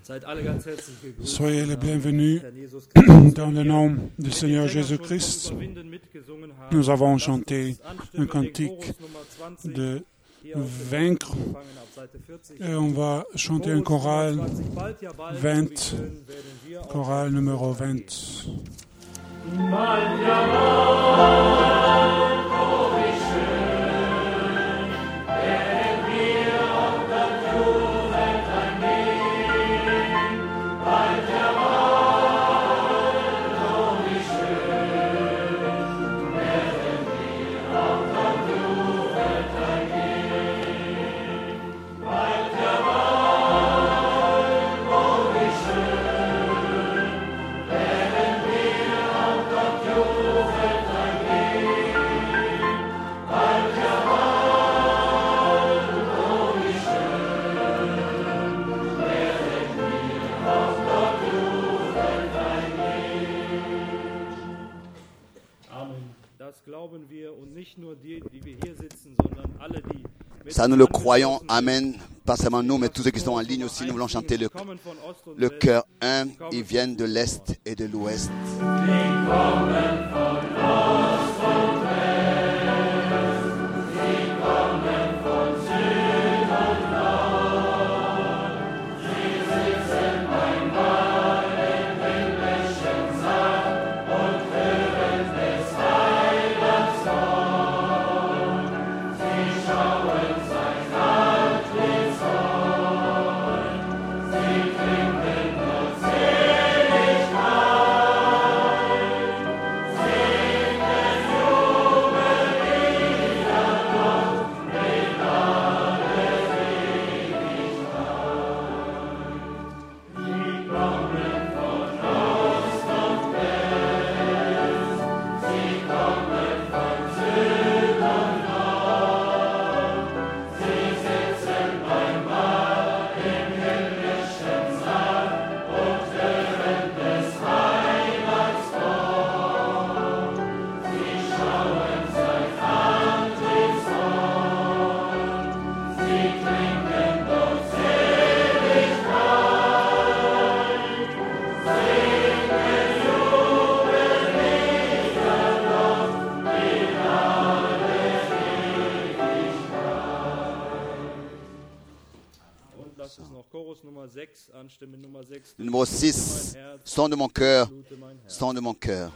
Soyez les bienvenus dans le nom du Seigneur Jésus-Christ. Nous avons chanté un cantique de vaincre et on va chanter un choral 20, choral numéro 20. Ça, nous le croyons. Amen. Pas seulement nous, mais tous ceux qui sont en ligne aussi. Nous voulons chanter le chœur 1. Ils viennent de l'Est et de l'Ouest. Le numéro 6, son de mon cœur, son de mon cœur.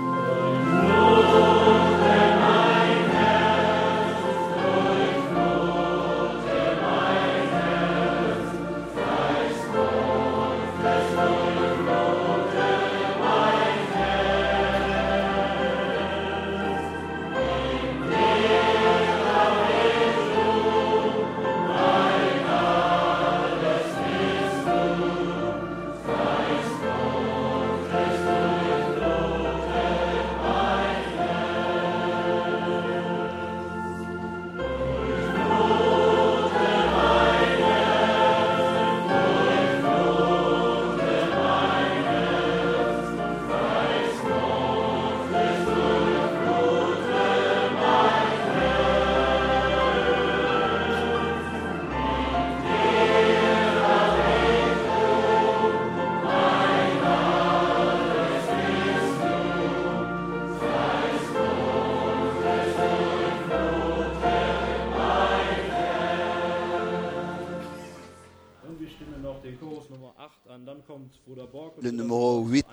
Le numéro 8.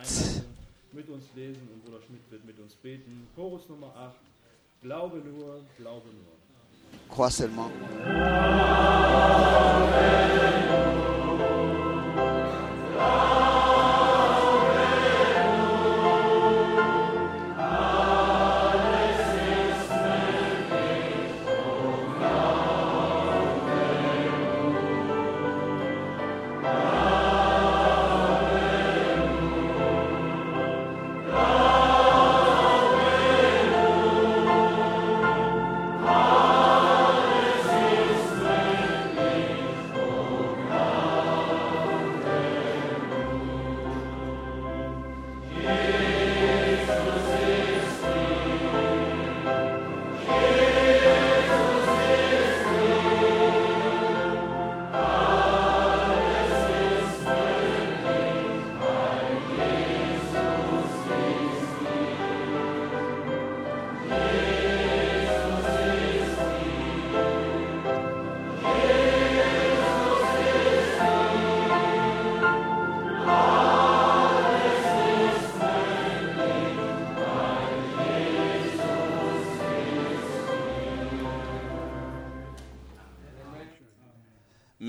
Crois seulement.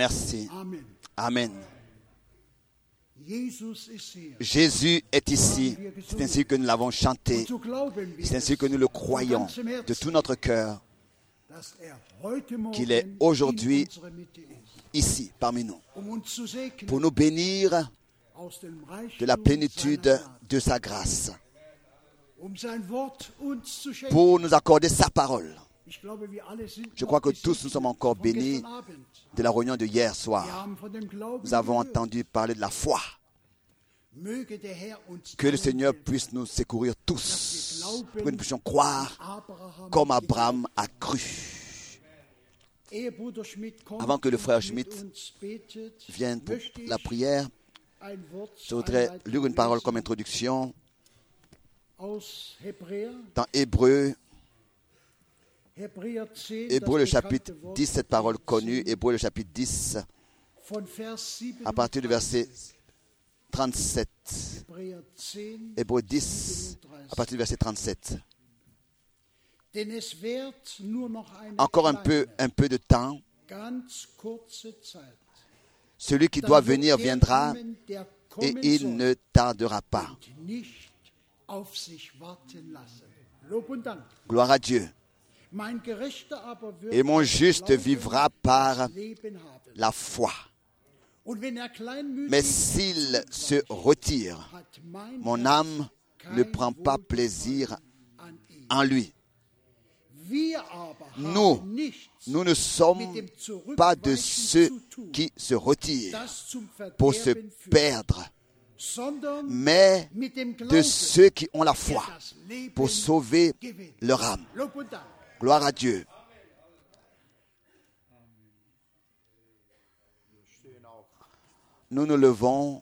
Merci. Amen. Amen. Jesus ist hier. Jésus est ici. C'est ainsi que nous l'avons chanté. Und so glauben wir C'est ainsi que nous le croyons von ganzem Herzen, de tout notre cœur dass heute Morgen qu'il est aujourd'hui in unserer Mitte ist, ici parmi nous uns zu segnen pour nous bénir aus dem Reichtum de la plénitude seiner Gnade, de sa grâce, sein Wort uns zu schenken. pour nous accorder sa parole. Ich glaube, wir alle sind Je noch crois que tous nous gesegnet sommes encore von bénis gestern Abend. de la réunion de hier Wir soir. haben von dem Glauben Nous avons gehört. entendu parler de la foi. Möge der Herr uns Que le allen Seigneur helfen, puisse nous secourir tous, pour que nous puissions wie croire Abraham comme geglaubt Abraham a cru. hat. Ehe Bruder Schmidt kommt Avant que le frère und mit Schmidt uns betet, Vienne pour möchte ich la prière. ein Wort Je voudrais einleitend lire une parole lesen comme introduction aus Hebräer, dans Hébreu, Hebräer 10, Hébreu le das chapitre bekannte Wort 10, cette parole connue, 10, Hébreu le chapitre 10, von Vers 7, à partir du verset 37. Hebräer 10, Hébreu 10, à partir du verset 37. denn es wird nur noch eine Encore un kleine, peu de temps. ganz kurze Zeit. Celui qui doit venir viendra et il ne tardera pas. nicht auf sich warten lassen. Lob und Dank. Gloire à Dieu. Mein Gerechter aber wird Et mon juste Glauben vivra par das Leben haben. la foi. Und wenn kleinmütig Mais s'il se retire, hat mein mon Herz âme ne kein prend pas Wohlgefallen plaisir an ihm. en lui. Wir aber Nous, haben nichts, nous ne sommes mit dem pas de Zurückweichen ceux zu tun, qui se retirent das zum pour se Verderben führt, perdre, sondern mais mit dem de Glauben, ceux qui ont la der foi das Leben pour sauver gewinnt. leur âme. Lob und Dank. Gloire à Dieu. Nous nous levons,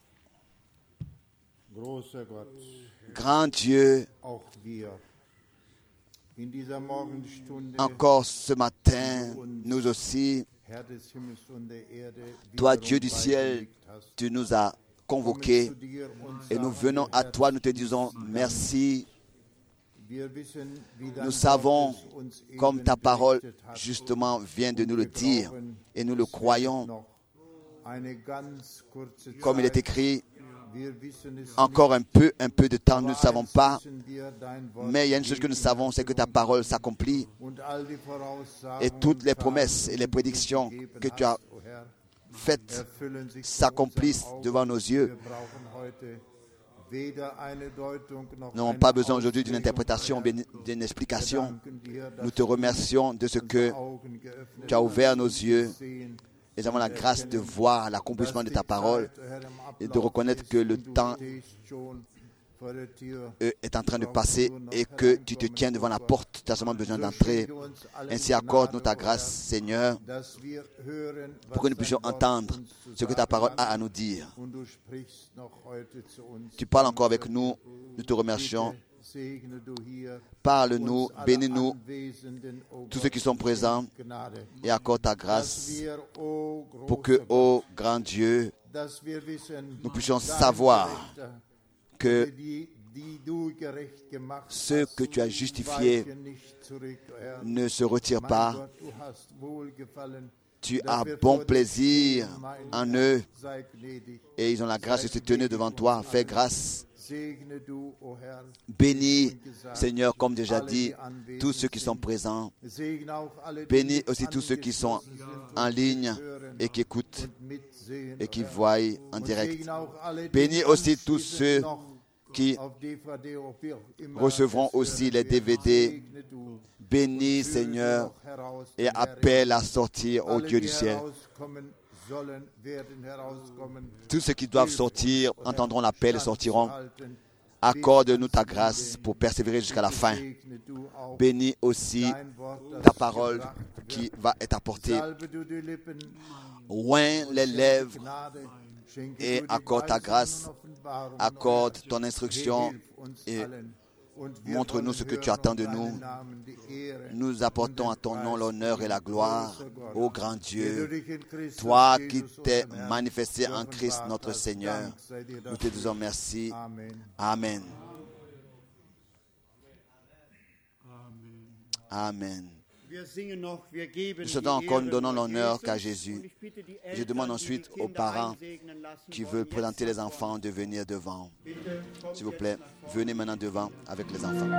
Großer Gott, grand Dieu, auch wir in dieser Morgenstunde, encore ce matin, nous aussi, Herr des Himmels und der Erde, toi wiederum Dieu du ciel, beigelegt hast. tu nous as Kommen convoqués zu dir und et nous sagen venons dir à toi, nous te herzlichen disons Dank. merci. Wir wissen, wie dein Nous savons, Wort es uns eben comme ta parole berichtet hat. justement vient de nous le Wir dire, glauben, et nous le es wird croyons, noch eine ganz kurze comme il est Zeit. écrit, Wir wissen es encore nicht, un peu de temps, nous ne aber savons eins pas, wissen wir, dein Wort mais il y a une chose que nous geht savons, c'est que ta parole s'accomplit und all die Voraussagen et toutes les und promesses et les Taten, die du prédictions gegeben que tu as hast, o Herr, faites erfüllen sich vor s'accomplissent unseren Augen. devant nos yeux. Wir brauchen heute weder eine Deutung noch Nous n'avons eine pas besoin aujourd'hui d'une Auslegung, interprétation, Herr. bien d'une Wir explication. danken dir, dass Nous te du remercions de ce que unsere Augen geöffnet tu as ouvert nos hast, yeux sehen, et nous avons la grâce de voir l'accomplissement de ta parole et de reconnaître que le temps est en train de passer et que tu te tiens devant la porte, tu as seulement besoin d'entrer. Ainsi accorde-nous ta grâce, Seigneur, pour que nous puissions entendre ce que ta parole a à nous dire. Tu parles encore avec nous, nous te remercions. Parle-nous, bénis-nous, tous ceux qui sont présents, et accorde ta grâce pour que, ô grand Dieu, nous puissions savoir que ceux que tu as justifiés ne se retirent pas. Tu as bon plaisir en eux et ils ont la grâce de se tenir devant toi. Fais grâce. Bénis, Seigneur, comme déjà dit, tous ceux qui sont présents. Bénis aussi tous ceux qui sont en ligne et qui écoutent et qui voient en direct. Bénis aussi tous ceux qui recevront aussi les DVD. Bénis, Seigneur, et appelle à sortir au Dieu du ciel. Tous ceux qui doivent sortir entendront l'appel et sortiront. Accorde-nous ta grâce pour persévérer jusqu'à la fin. Bénis aussi ta parole qui va être apportée. Oins les lèvres et accorde ta grâce. Accorde ton instruction et montre-nous ce que tu attends de nous. Nous apportons à ton nom l'honneur et la gloire, ô grand Dieu. Toi qui t'es manifesté en Christ notre Seigneur, nous te disons merci. Amen. Amen. Nous sommes encore, nous donnons l'honneur qu'à Jésus. Je demande ensuite aux parents qui veulent présenter les enfants de venir devant. S'il vous plaît, venez maintenant devant avec les enfants.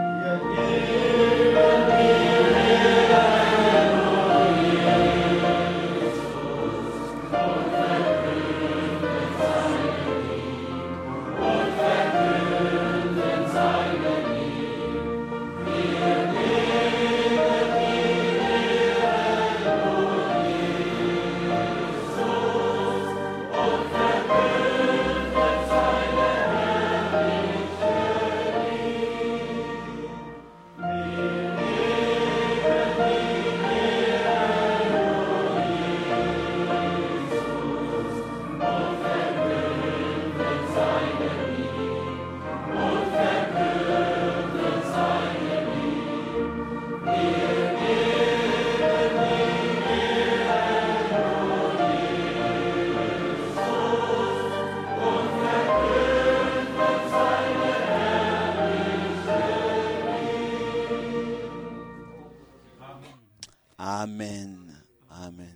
Amen. Amen.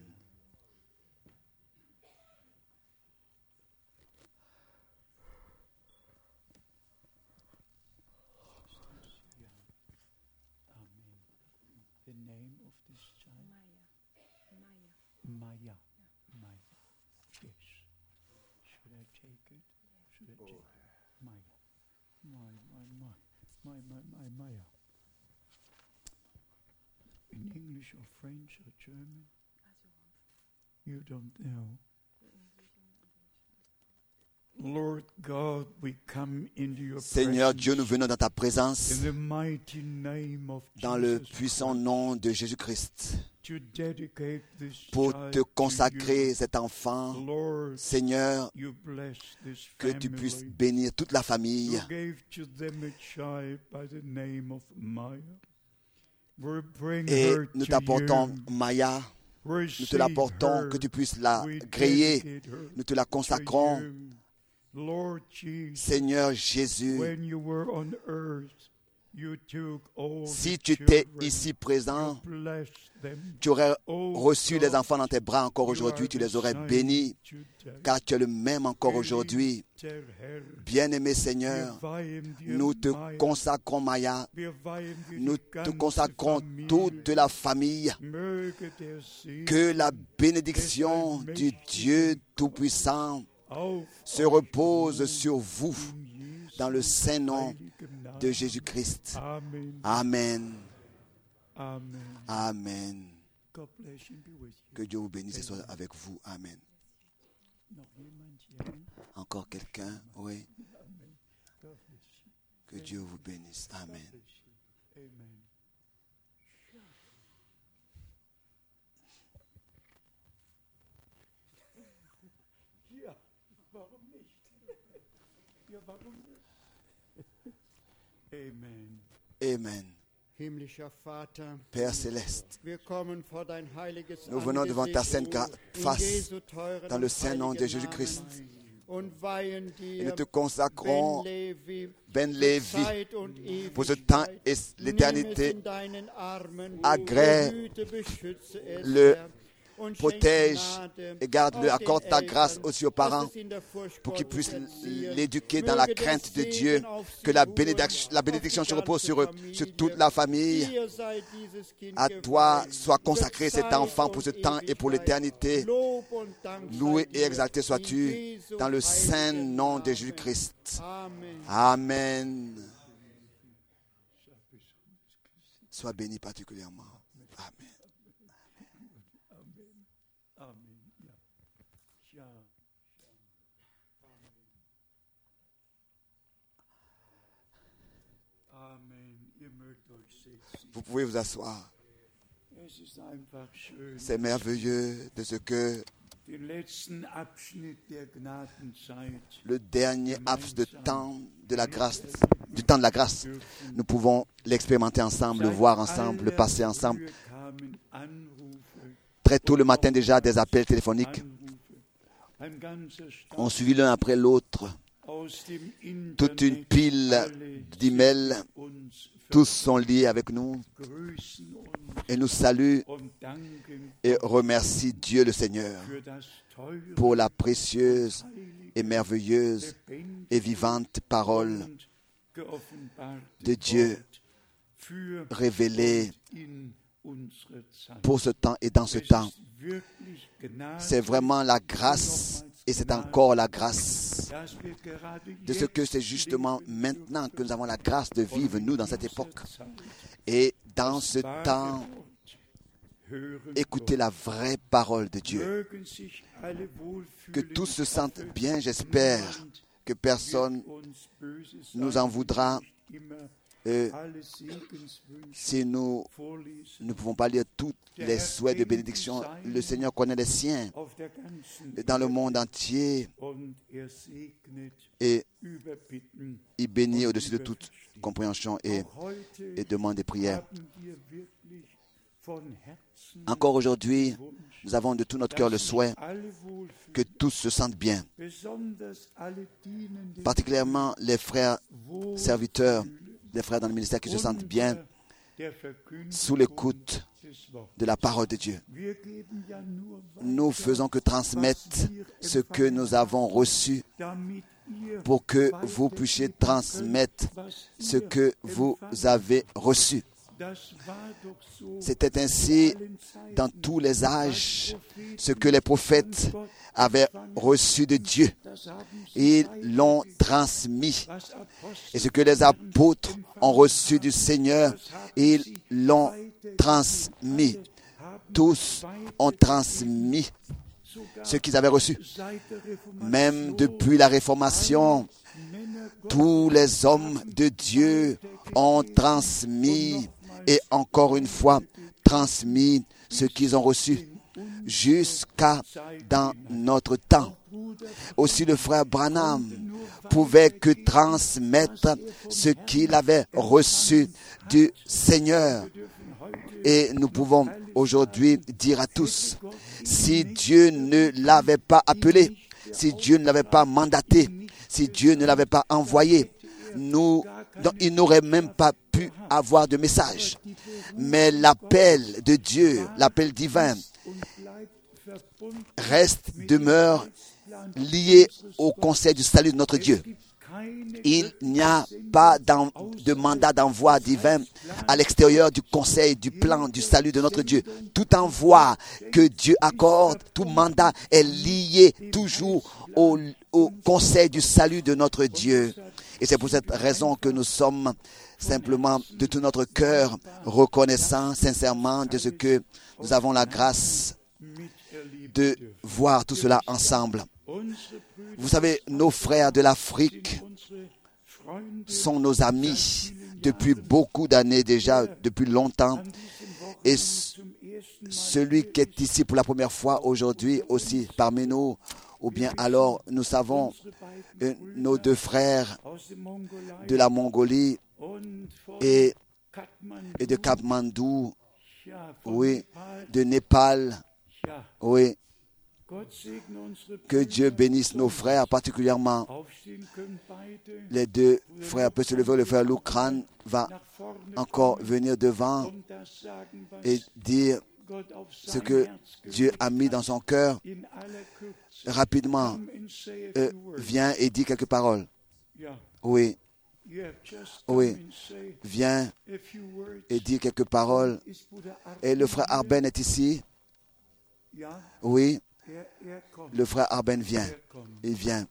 The name of this child? Maya. Yes. Should I take it? Should I take it? Maya. My Maya. In English or French or German? You don't know. Lord God, we come into your Seigneur Dieu, nous venons dans ta présence, in the mighty name of dans le Jesus puissant nom de Jésus-Christ, to dedicate this pour child te to consacrer you. cet enfant. Lord, Seigneur, you bless this que tu puisses family. bénir toute la famille. You gave to them a child by the name of Maya. We bring Et her nous to t'apportons you. Maya, nous Receive te l'apportons, her. que tu puisses la We griller, dedicate her nous te la to consacrons. you. Lord Jesus, Seigneur Jésus, when you were on earth, you took all si the tu étais children, ici présent, you blessed them. tu aurais Oh reçu God, les enfants dans tes bras encore you aujourd'hui, are tu the les aurais same bénis, today. car tu es le même encore aujourd'hui. Bien-aimé Seigneur, nous te consacrons Maya, nous te consacrons toute la famille. Que la bénédiction du Dieu Tout-Puissant se repose sur vous dans le saint nom de Jésus-Christ. Amen. Amen. Que Dieu vous bénisse et soit avec vous. Amen. Encore quelqu'un? Oui. Que Dieu vous bénisse. Amen. Amen. Père céleste, nous venons devant ta sainte face dans le saint nom de Jésus-Christ. Et nous te consacrons, Ben Lévi, pour ce temps et l'éternité. Agrée le protège et garde-le, accorde ta grâce aussi aux parents pour qu'ils puissent l'éduquer dans la crainte de Dieu, que la bénédiction se repose sur toute la famille. À toi soit consacré cet enfant pour ce temps et pour l'éternité. Loué et exalté sois-tu dans le saint nom de Jésus-Christ. Amen. Sois béni particulièrement. Amen. Vous pouvez vous asseoir. C'est merveilleux de ce que le dernier laps de temps de la grâce, du temps de la grâce, nous pouvons l'expérimenter ensemble, le voir ensemble, le passer ensemble. Très tôt le matin déjà, des appels téléphoniques ont suivi l'un après l'autre. toute une pile d'emails. Tous sont liés avec nous et nous saluent et remercient Dieu le Seigneur pour la précieuse et merveilleuse et vivante parole de Dieu révélée pour ce temps et dans ce temps. C'est vraiment la grâce et c'est encore la grâce de ce que c'est justement maintenant que nous avons la grâce de vivre, nous, dans cette époque. Et dans ce temps, écoutez la vraie parole de Dieu. Que tous se sentent bien, j'espère que personne nous en voudra si nous ne pouvons pas lire tous les souhaits de bénédiction. Le Seigneur connaît les siens dans le monde entier et il bénit au-dessus de toute compréhension et demande des prières. Encore aujourd'hui, nous avons de tout notre cœur le souhait que tous se sentent bien, particulièrement les frères serviteurs, les frères dans le ministère qui se sentent bien sous l'écoute de la parole de Dieu. Nous faisons que transmettre ce que nous avons reçu pour que vous puissiez transmettre ce que vous avez reçu. C'était ainsi dans tous les âges, ce que les prophètes avaient reçu de Dieu. Ils l'ont transmis. Et ce que les apôtres ont reçu du Seigneur, ils l'ont transmis. Tous ont transmis ce qu'ils avaient reçu. Même depuis la Réformation, tous les hommes de Dieu ont transmis et encore une fois transmis ce qu'ils ont reçu jusqu'à dans notre temps. Aussi le frère Branham pouvait que transmettre ce qu'il avait reçu du Seigneur. Et nous pouvons aujourd'hui dire à tous, si Dieu ne l'avait pas appelé, si Dieu ne l'avait pas mandaté, si Dieu ne l'avait pas envoyé, il n'aurait même pas pu avoir de message. Mais l'appel de Dieu, l'appel divin, demeure lié au conseil du salut de notre Dieu. Il n'y a pas de mandat d'envoi divin à l'extérieur du conseil, du plan, du salut de notre Dieu. Tout envoi que Dieu accorde, tout mandat est lié toujours au conseil du salut de notre Dieu. Et c'est pour cette raison que nous sommes simplement de tout notre cœur reconnaissants sincèrement de ce que nous avons la grâce de voir tout cela ensemble. Vous savez, nos frères de l'Afrique sont nos amis depuis beaucoup d'années déjà, depuis longtemps. Et celui qui est ici pour la première fois aujourd'hui aussi parmi nous, ou bien alors nous savons nos deux frères de la Mongolie et de Katmandou, oui, de Népal, oui. Que Dieu bénisse nos frères, particulièrement les deux frères peuvent se lever. Le frère Loukran va encore venir devant et dire ce que Dieu a mis dans son cœur. Rapidement, viens et dis quelques paroles. Oui, oui, viens et dis quelques paroles. Et le frère Arben est ici. Oui. Le frère Arben vient. Il vient.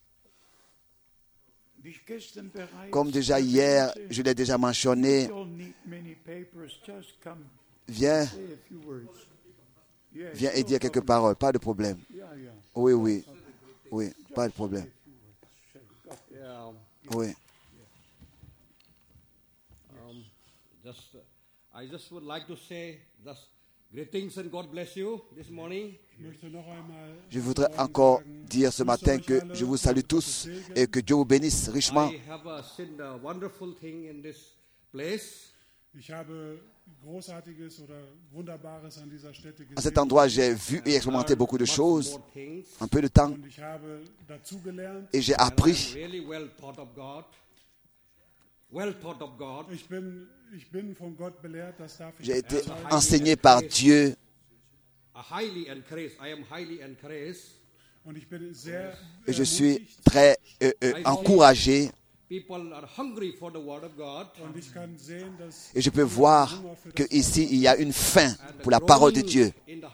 Comme déjà hier, je l'ai déjà mentionné. Viens. Viens et dire quelques paroles. Pas de problème. Oui, oui. Oui, pas de problème. Oui. I just would like to say greetings and God bless you this morning. Je voudrais encore dire ce matin que je vous salue tous et que Dieu vous bénisse richement. À cet endroit, j'ai vu et expérimenté beaucoup de choses en peu de temps et j'ai appris. J'ai été enseigné par Dieu. Et je suis très encouragé. Et je peux voir qu'ici, il y a une faim pour la parole de Dieu.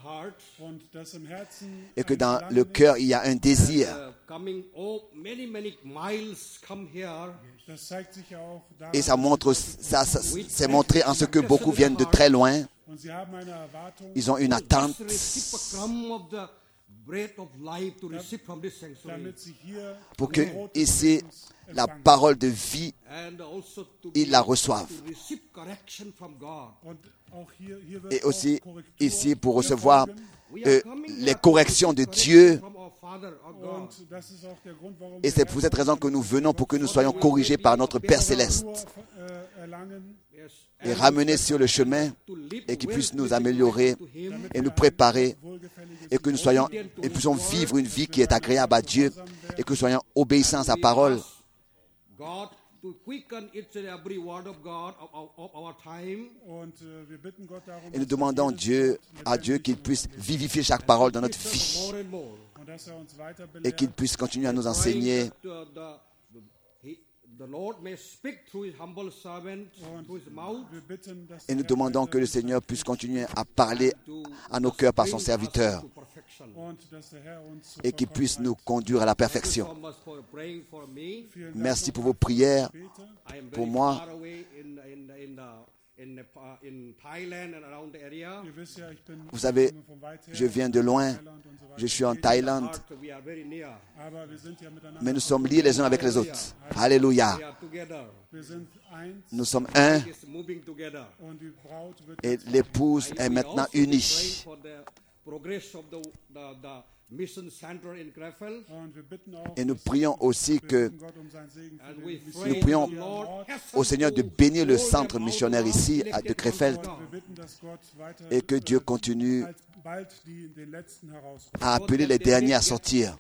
Et que dans le cœur, il y a un désir. Et ça montre, ça c'est montré en ce que beaucoup viennent de très loin. Ils ont une attente pour que ici la parole de vie, ils la reçoivent. Et aussi ici pour recevoir les corrections de Dieu. Et c'est pour cette raison que nous venons, pour que nous soyons corrigés par notre Père Céleste et ramenés sur le chemin et qu'il puisse nous améliorer et nous préparer et que nous puissions vivre une vie qui est agréable à Dieu et que nous soyons obéissants à sa parole. Et nous demandons à Dieu qu'il puisse vivifier chaque parole dans notre vie et qu'il puisse continuer à nous enseigner. Et nous demandons que le Seigneur puisse continuer à parler à nos cœurs par son serviteur et qu'il puisse nous conduire à la perfection. Merci pour vos prières pour moi. Vous savez, je viens de loin, je suis en Thaïlande, mais nous sommes liés les uns avec les autres. Alléluia. Nous sommes un et l'épouse est maintenant unie. Et nous prions aussi nous prions au Seigneur de bénir le centre missionnaire ici de Krefeld et que Dieu continue à appeler les derniers à sortir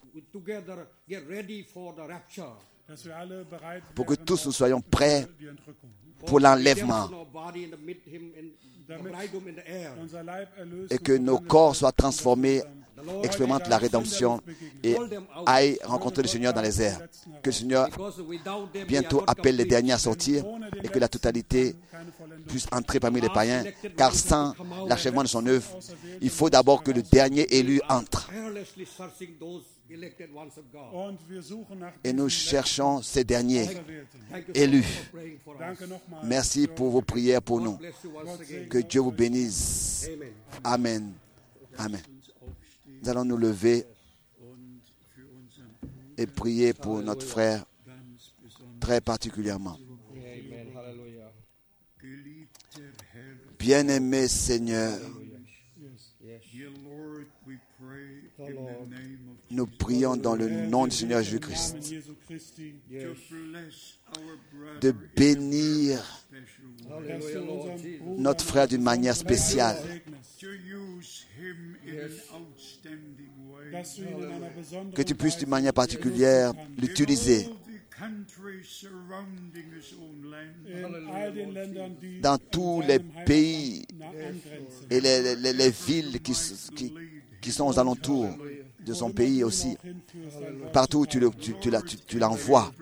pour que tous nous soyons prêts pour l'enlèvement et que nos corps soient transformés, expérimentent la rédemption et aillent rencontrer le Seigneur dans les airs. Que le Seigneur bientôt appelle les derniers à sortir et que la totalité puisse entrer parmi les païens, car sans l'achèvement de son œuvre, il faut d'abord que le dernier élu entre. Et nous cherchons ces derniers élus. Merci pour vos prières pour nous. Que Dieu vous bénisse. Amen. Amen. Nous allons nous lever et prier pour notre frère très particulièrement. Bien-aimé Seigneur, nous prions dans le nom du Seigneur Jésus-Christ de bénir notre frère d'une manière spéciale, que tu puisses d'une manière particulière l'utiliser dans tous les pays et les villes qui sont aux alentours de son pays aussi. Partout où tu l'envoies.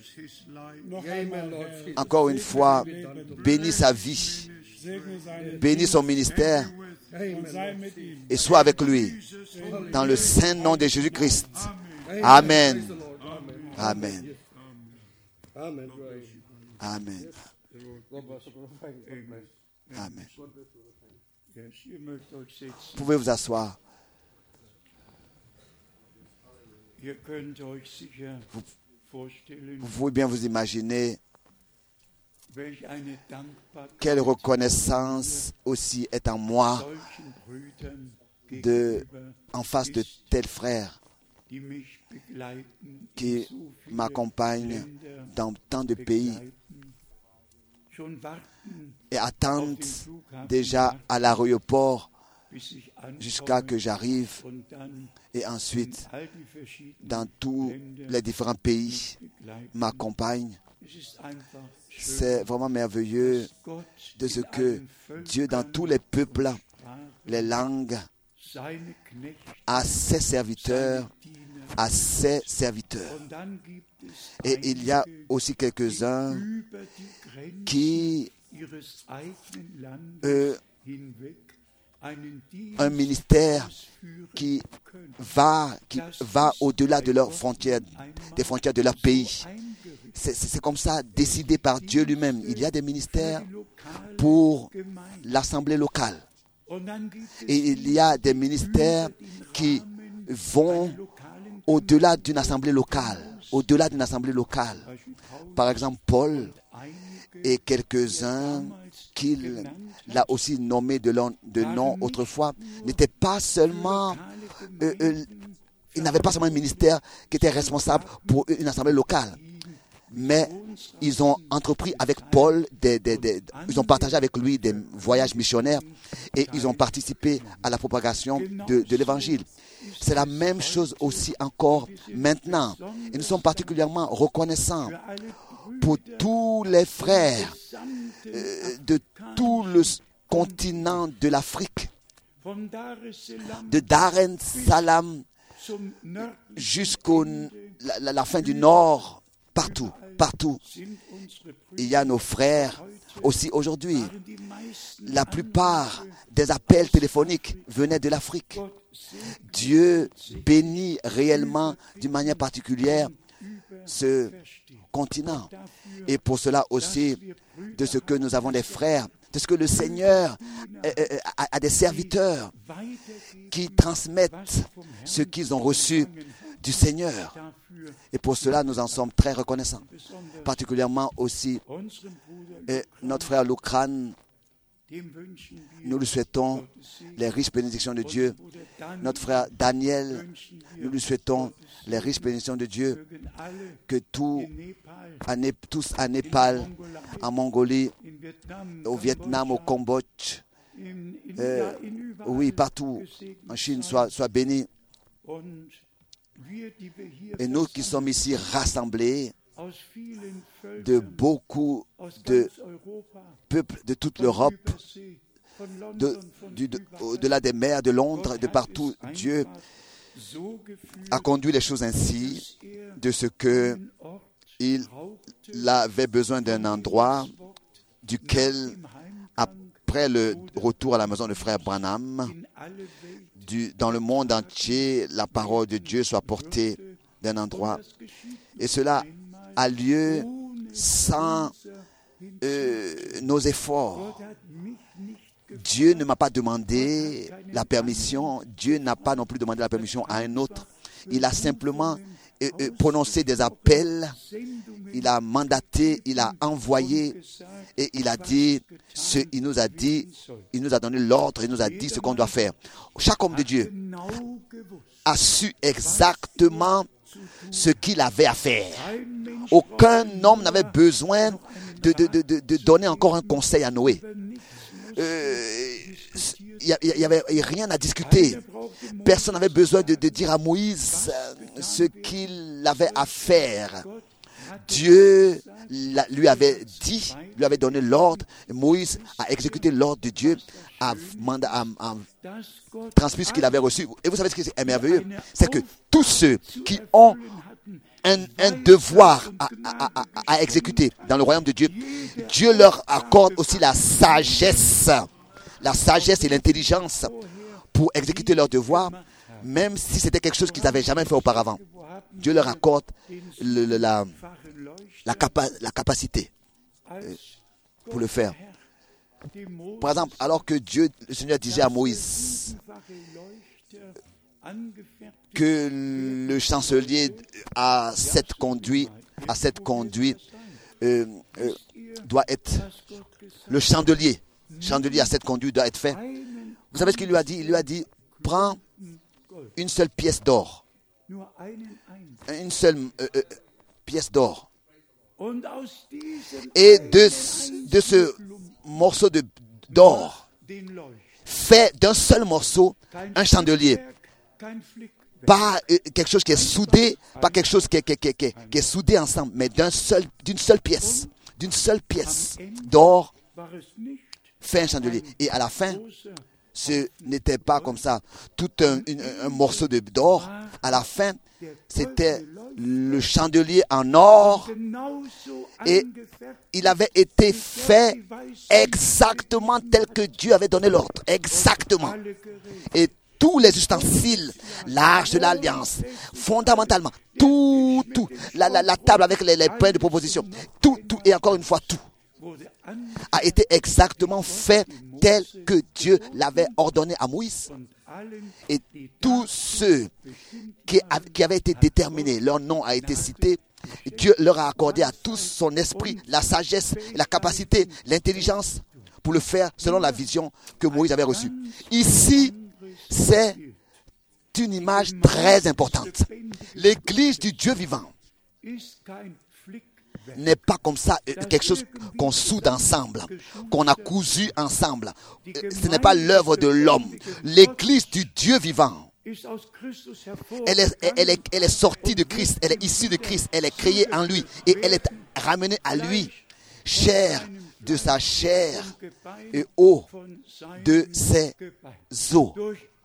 Encore une fois, bénis sa vie, bénis son ministère et sois avec lui. Dans le saint nom de Jésus-Christ. Amen. Amen. Amen. Amen. Vous pouvez vous asseoir. Vous pouvez bien vous imaginer quelle reconnaissance aussi est en moi en face de tels frères qui m'accompagnent dans tant de pays. et attendent déjà à l'aéroport jusqu'à que j'arrive, et ensuite dans tous les différents pays m'accompagnent. C'est vraiment merveilleux de ce que Dieu dans tous les peuples, les langues, a ses serviteurs, Et il y a aussi quelques-uns qui un ministère qui va au-delà de leurs frontières, des frontières de leur pays. C'est comme ça, décidé par Dieu lui-même. Il y a des ministères pour l'assemblée locale. Et il y a des ministères qui vont au-delà d'une assemblée locale. Par exemple, Paul et quelques-uns qu'il a aussi nommé de nom autrefois, n'étaient pas seulement... ils n'avaient pas seulement un ministère qui était responsable pour une assemblée locale, mais ils ont entrepris avec Paul, ils ont partagé avec lui des voyages missionnaires et ils ont participé à la propagation de l'évangile. C'est la même chose aussi encore maintenant. Et nous sommes particulièrement reconnaissants pour tous les frères de tout le continent de l'Afrique, de Dar es Salaam jusqu'à la fin du nord, partout. Il y a nos frères aussi aujourd'hui. La plupart des appels téléphoniques venaient de l'Afrique. Dieu bénit réellement d'une manière particulière ce continent. Et pour cela aussi, de ce que nous avons des frères, de ce que le Seigneur a des serviteurs qui transmettent ce qu'ils ont reçu du Seigneur. Et pour cela, nous en sommes très reconnaissants. Particulièrement aussi notre frère Lukran, nous lui souhaitons les riches bénédictions de Dieu. Notre frère Daniel, nous lui souhaitons les riches bénédictions de Dieu. Que tous à Népal, en Mongolie, au Vietnam, au Cambodge, oui, partout en Chine, soient bénis. Et nous qui sommes ici rassemblés de beaucoup de peuples de toute l'Europe, au-delà des mers de Londres, de partout, Dieu a conduit les choses ainsi, de ce qu'il avait besoin d'un endroit duquel, après le retour à la maison de frère Branham, dans le monde entier, la parole de Dieu soit portée d'un endroit. Et cela a lieu sans nos efforts. Dieu ne m'a pas demandé la permission. Dieu n'a pas non plus demandé la permission à un autre. Il a simplement prononcé des appels. Il a mandaté, il a envoyé et il a dit, il nous a donné l'ordre, il nous a dit ce qu'on doit faire. Chaque homme de Dieu a su exactement ce qu'il avait à faire. Aucun homme n'avait besoin de donner encore un conseil à Noé. Il n'y avait rien à discuter. Personne n'avait besoin de dire à Moïse ce qu'il avait à faire. Dieu lui avait dit, lui avait donné l'ordre. Moïse a exécuté l'ordre de Dieu, a transmis ce qu'il avait reçu. Et vous savez ce qui est merveilleux? C'est que tous ceux qui ont un devoir à exécuter dans le royaume de Dieu, Dieu leur accorde aussi la sagesse et l'intelligence pour exécuter leur devoir, même si c'était quelque chose qu'ils n'avaient jamais fait auparavant. Dieu leur accorde la capacité pour le faire. Par exemple, alors que le Seigneur disait à Moïse que le chancelier à cette conduite doit être le chandelier à cette conduite doit être fait. Vous savez ce qu'il lui a dit? Il lui a dit, prends une seule pièce d'or. Une seule pièce d'or. Et de ce morceau d'or, fait d'un seul morceau un chandelier. Pas quelque chose qui est soudé, pas quelque chose qui est soudé ensemble, mais d'une seule pièce d'or fait un chandelier. Et à la fin, ce n'était pas comme ça, tout un morceau d'or. À la fin, c'était le chandelier en or et il avait été fait exactement tel que Dieu avait donné l'ordre. Exactement. Et tous les ustensiles, l'arche de l'alliance, fondamentalement, tout, la table avec les points de proposition, tout, et encore une fois, tout a été exactement fait tel que Dieu l'avait ordonné à Moïse. Et tous ceux qui avaient été déterminés, leur nom a été cité. Dieu leur a accordé à tous son esprit, la sagesse, la capacité, l'intelligence pour le faire selon la vision que Moïse avait reçue. Ici, c'est une image très importante. L'église du Dieu vivant n'est pas comme ça, quelque chose qu'on soude ensemble, qu'on a cousu ensemble. Ce n'est pas l'œuvre de l'homme. L'église du Dieu vivant, elle est sortie de Christ, elle est issue de Christ, elle est créée en lui et elle est ramenée à lui, chair de sa chair et eau de ses os.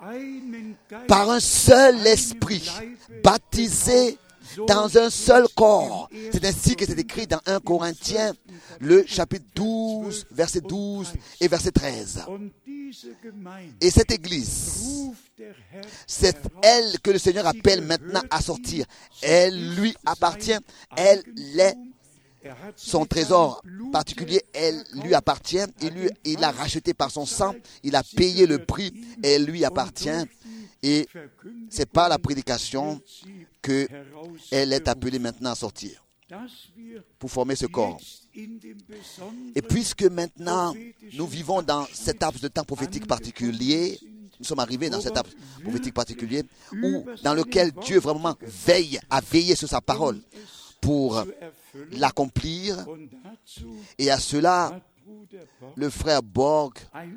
Par un seul esprit, baptisé dans un seul corps. C'est ainsi que c'est écrit dans 1 Corinthiens, le chapitre 12, verset 12 et verset 13. Et cette église, c'est elle que le Seigneur appelle maintenant à sortir. Elle lui appartient, elle est son trésor particulier, elle lui appartient, il l'a racheté par son sang, il a payé le prix, elle lui appartient. Et c'est par la prédication qu'elle est appelée maintenant à sortir pour former ce corps. Et puisque maintenant nous vivons dans cet laps de temps prophétique particulier, nous sommes arrivés dans cet laps prophétique particulier dans lequel Dieu vraiment a veillé sur sa parole pour l'accomplir. Et à cela, le frère Borg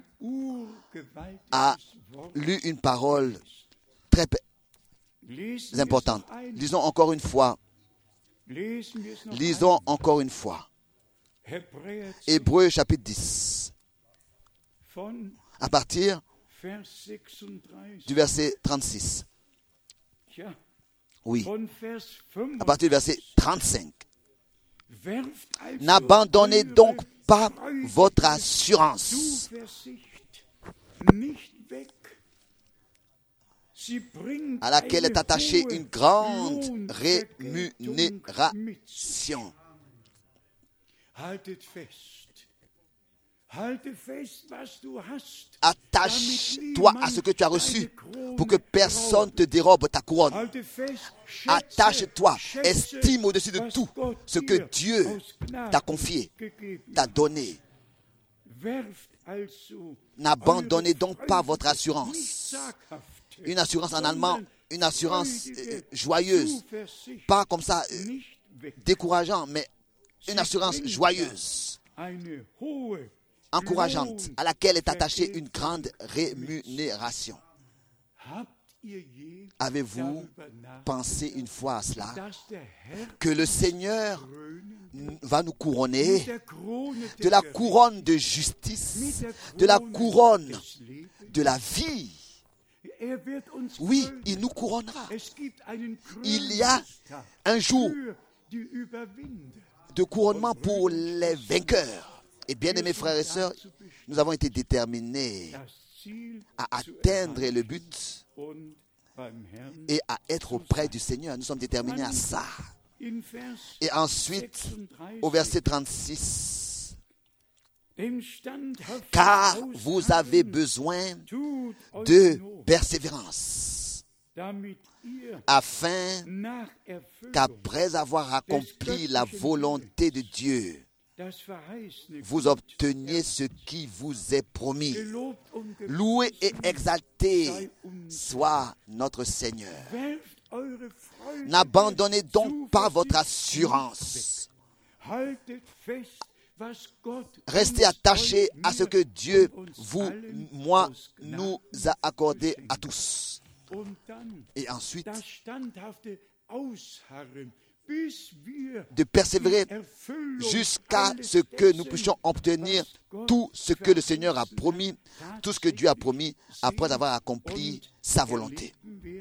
a lu une parole très importante. Lisons encore une fois. Hébreux chapitre 10. À partir du verset 36. Oui. À partir du verset 35. N'abandonnez donc pas votre assurance. À laquelle est attachée une grande rémunération. Attache-toi à ce que tu as reçu pour que personne ne te dérobe ta couronne. Attache-toi, estime au-dessus de tout ce que Dieu t'a confié, t'a donné. N'abandonnez donc pas votre assurance. Une assurance en allemand, une assurance joyeuse. Pas comme ça, décourageant, mais une assurance joyeuse, encourageante, à laquelle est attachée une grande rémunération. Avez-vous pensé une fois à cela, que le Seigneur va nous couronner de la couronne de justice, de la couronne de la vie? Oui, il nous couronnera. Il y a un jour de couronnement pour les vainqueurs. Et bien aimés frères et sœurs, nous avons été déterminés à atteindre le but et à être auprès du Seigneur. Nous sommes déterminés à ça. Et ensuite, au verset 36, car vous avez besoin de persévérance, afin qu'après avoir accompli la volonté de Dieu, vous obteniez ce qui vous est promis. Loué et exalté soit notre Seigneur. N'abandonnez donc pas votre assurance. Restez attachés à ce que Dieu nous a accordé à tous. Et ensuite, de persévérer jusqu'à ce que nous puissions obtenir tout ce que le Seigneur a promis, tout ce que Dieu a promis après avoir accompli sa volonté.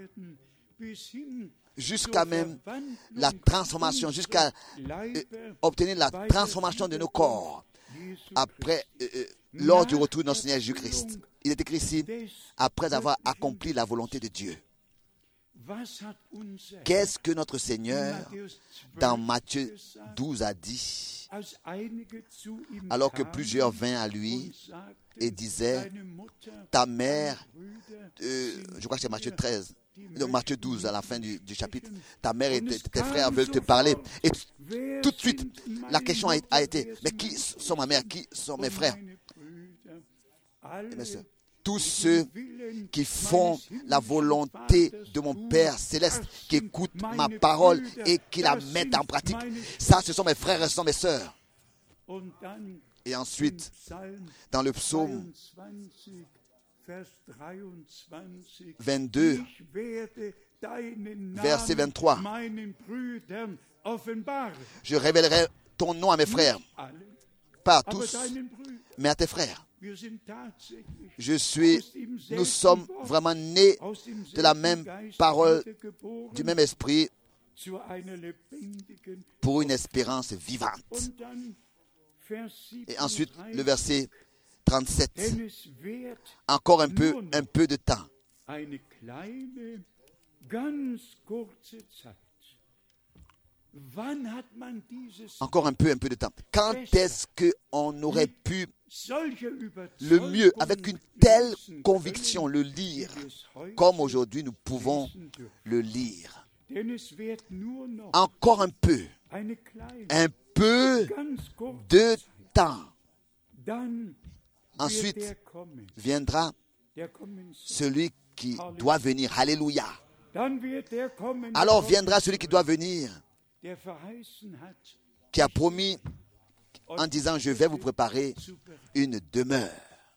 Jusqu'à même la transformation, jusqu'à obtenir la transformation de nos corps après, lors du retour de notre Seigneur Jésus-Christ. Il est écrit ici, après avoir accompli la volonté de Dieu. Qu'est-ce que notre Seigneur, dans Matthieu 12, a dit, alors que plusieurs vinrent à lui et disaient, ta mère, je crois que c'est Matthieu 13, Matthieu 12, à la fin du chapitre, ta mère et tes frères veulent te parler. Et tout de suite, la question a été, mais qui sont ma mère, qui sont mes frères? Tous ceux qui font la volonté de mon Père céleste, qui écoutent ma parole et qui la mettent en pratique. Ça, ce sont mes frères et ce sont mes sœurs. Et ensuite, dans le psaume 22, verset 23, je révélerai ton nom à mes frères, pas à tous, mais à tes frères. Nous sommes vraiment nés de la même parole, du même esprit, pour une espérance vivante. Et ensuite, le verset 37. Encore un peu de temps. Encore un peu de temps. Quand est-ce qu'on aurait pu le mieux, avec une telle conviction, le lire, comme aujourd'hui nous pouvons le lire? Encore un peu de temps. Ensuite viendra celui qui doit venir. Alléluia. Alors viendra celui qui doit venir, qui a promis en disant, je vais vous préparer une demeure.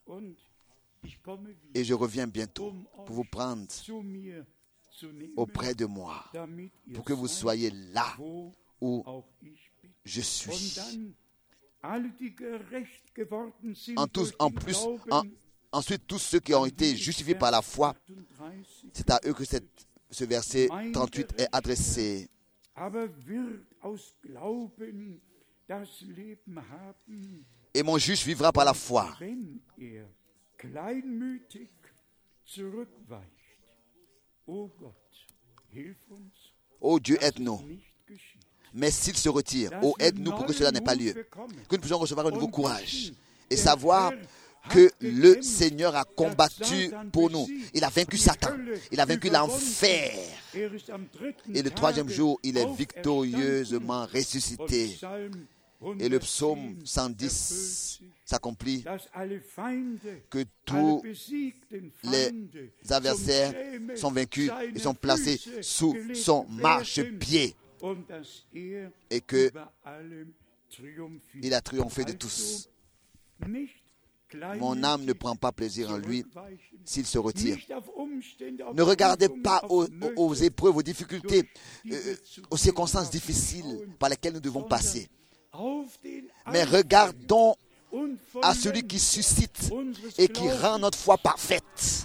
Et je reviens bientôt pour vous prendre auprès de moi, pour que vous soyez là où je suis. Ensuite, tous ceux qui ont été justifiés par la foi, c'est à eux que ce verset 38 est adressé. Et mon juste vivra par la foi. Ô Dieu, aide-nous. Mais s'il se retire, aide-nous pour que cela n'ait pas lieu. Que nous puissions recevoir un nouveau courage et savoir que le Seigneur a combattu pour nous. Il a vaincu Satan. Il a vaincu l'enfer. Et le troisième jour, il est victorieusement ressuscité. Et le psaume 110 s'accomplit, que tous les adversaires sont vaincus et sont placés sous son marchepied. Et qu'il a triomphé de tous. Mon âme ne prend pas plaisir en lui s'il se retire. Ne regardez pas aux épreuves, aux difficultés, aux circonstances difficiles par lesquelles nous devons passer. Mais regardons à celui qui suscite et qui rend notre foi parfaite.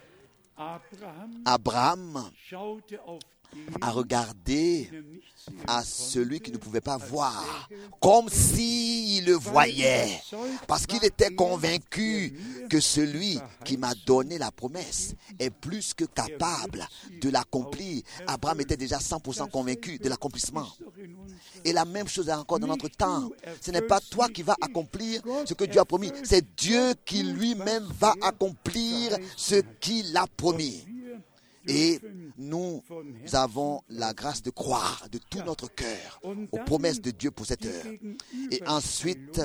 Abraham a regardé à celui qui ne pouvait pas voir, comme s'il le voyait, parce qu'il était convaincu que celui qui m'a donné la promesse est plus que capable de l'accomplir. Abraham était déjà 100% convaincu de l'accomplissement. Et la même chose est encore dans notre temps. Ce n'est pas toi qui vas accomplir ce que Dieu a promis, c'est Dieu qui lui-même va accomplir ce qu'il a promis. Et nous avons la grâce de croire de tout notre cœur aux promesses de Dieu pour cette heure. Et ensuite,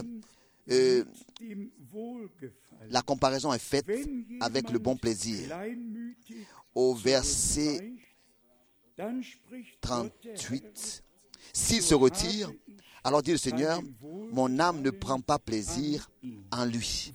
la comparaison est faite avec le bon plaisir. Au verset 38, s'il se retire, Alors dit le Seigneur, mon âme ne prend pas plaisir en lui.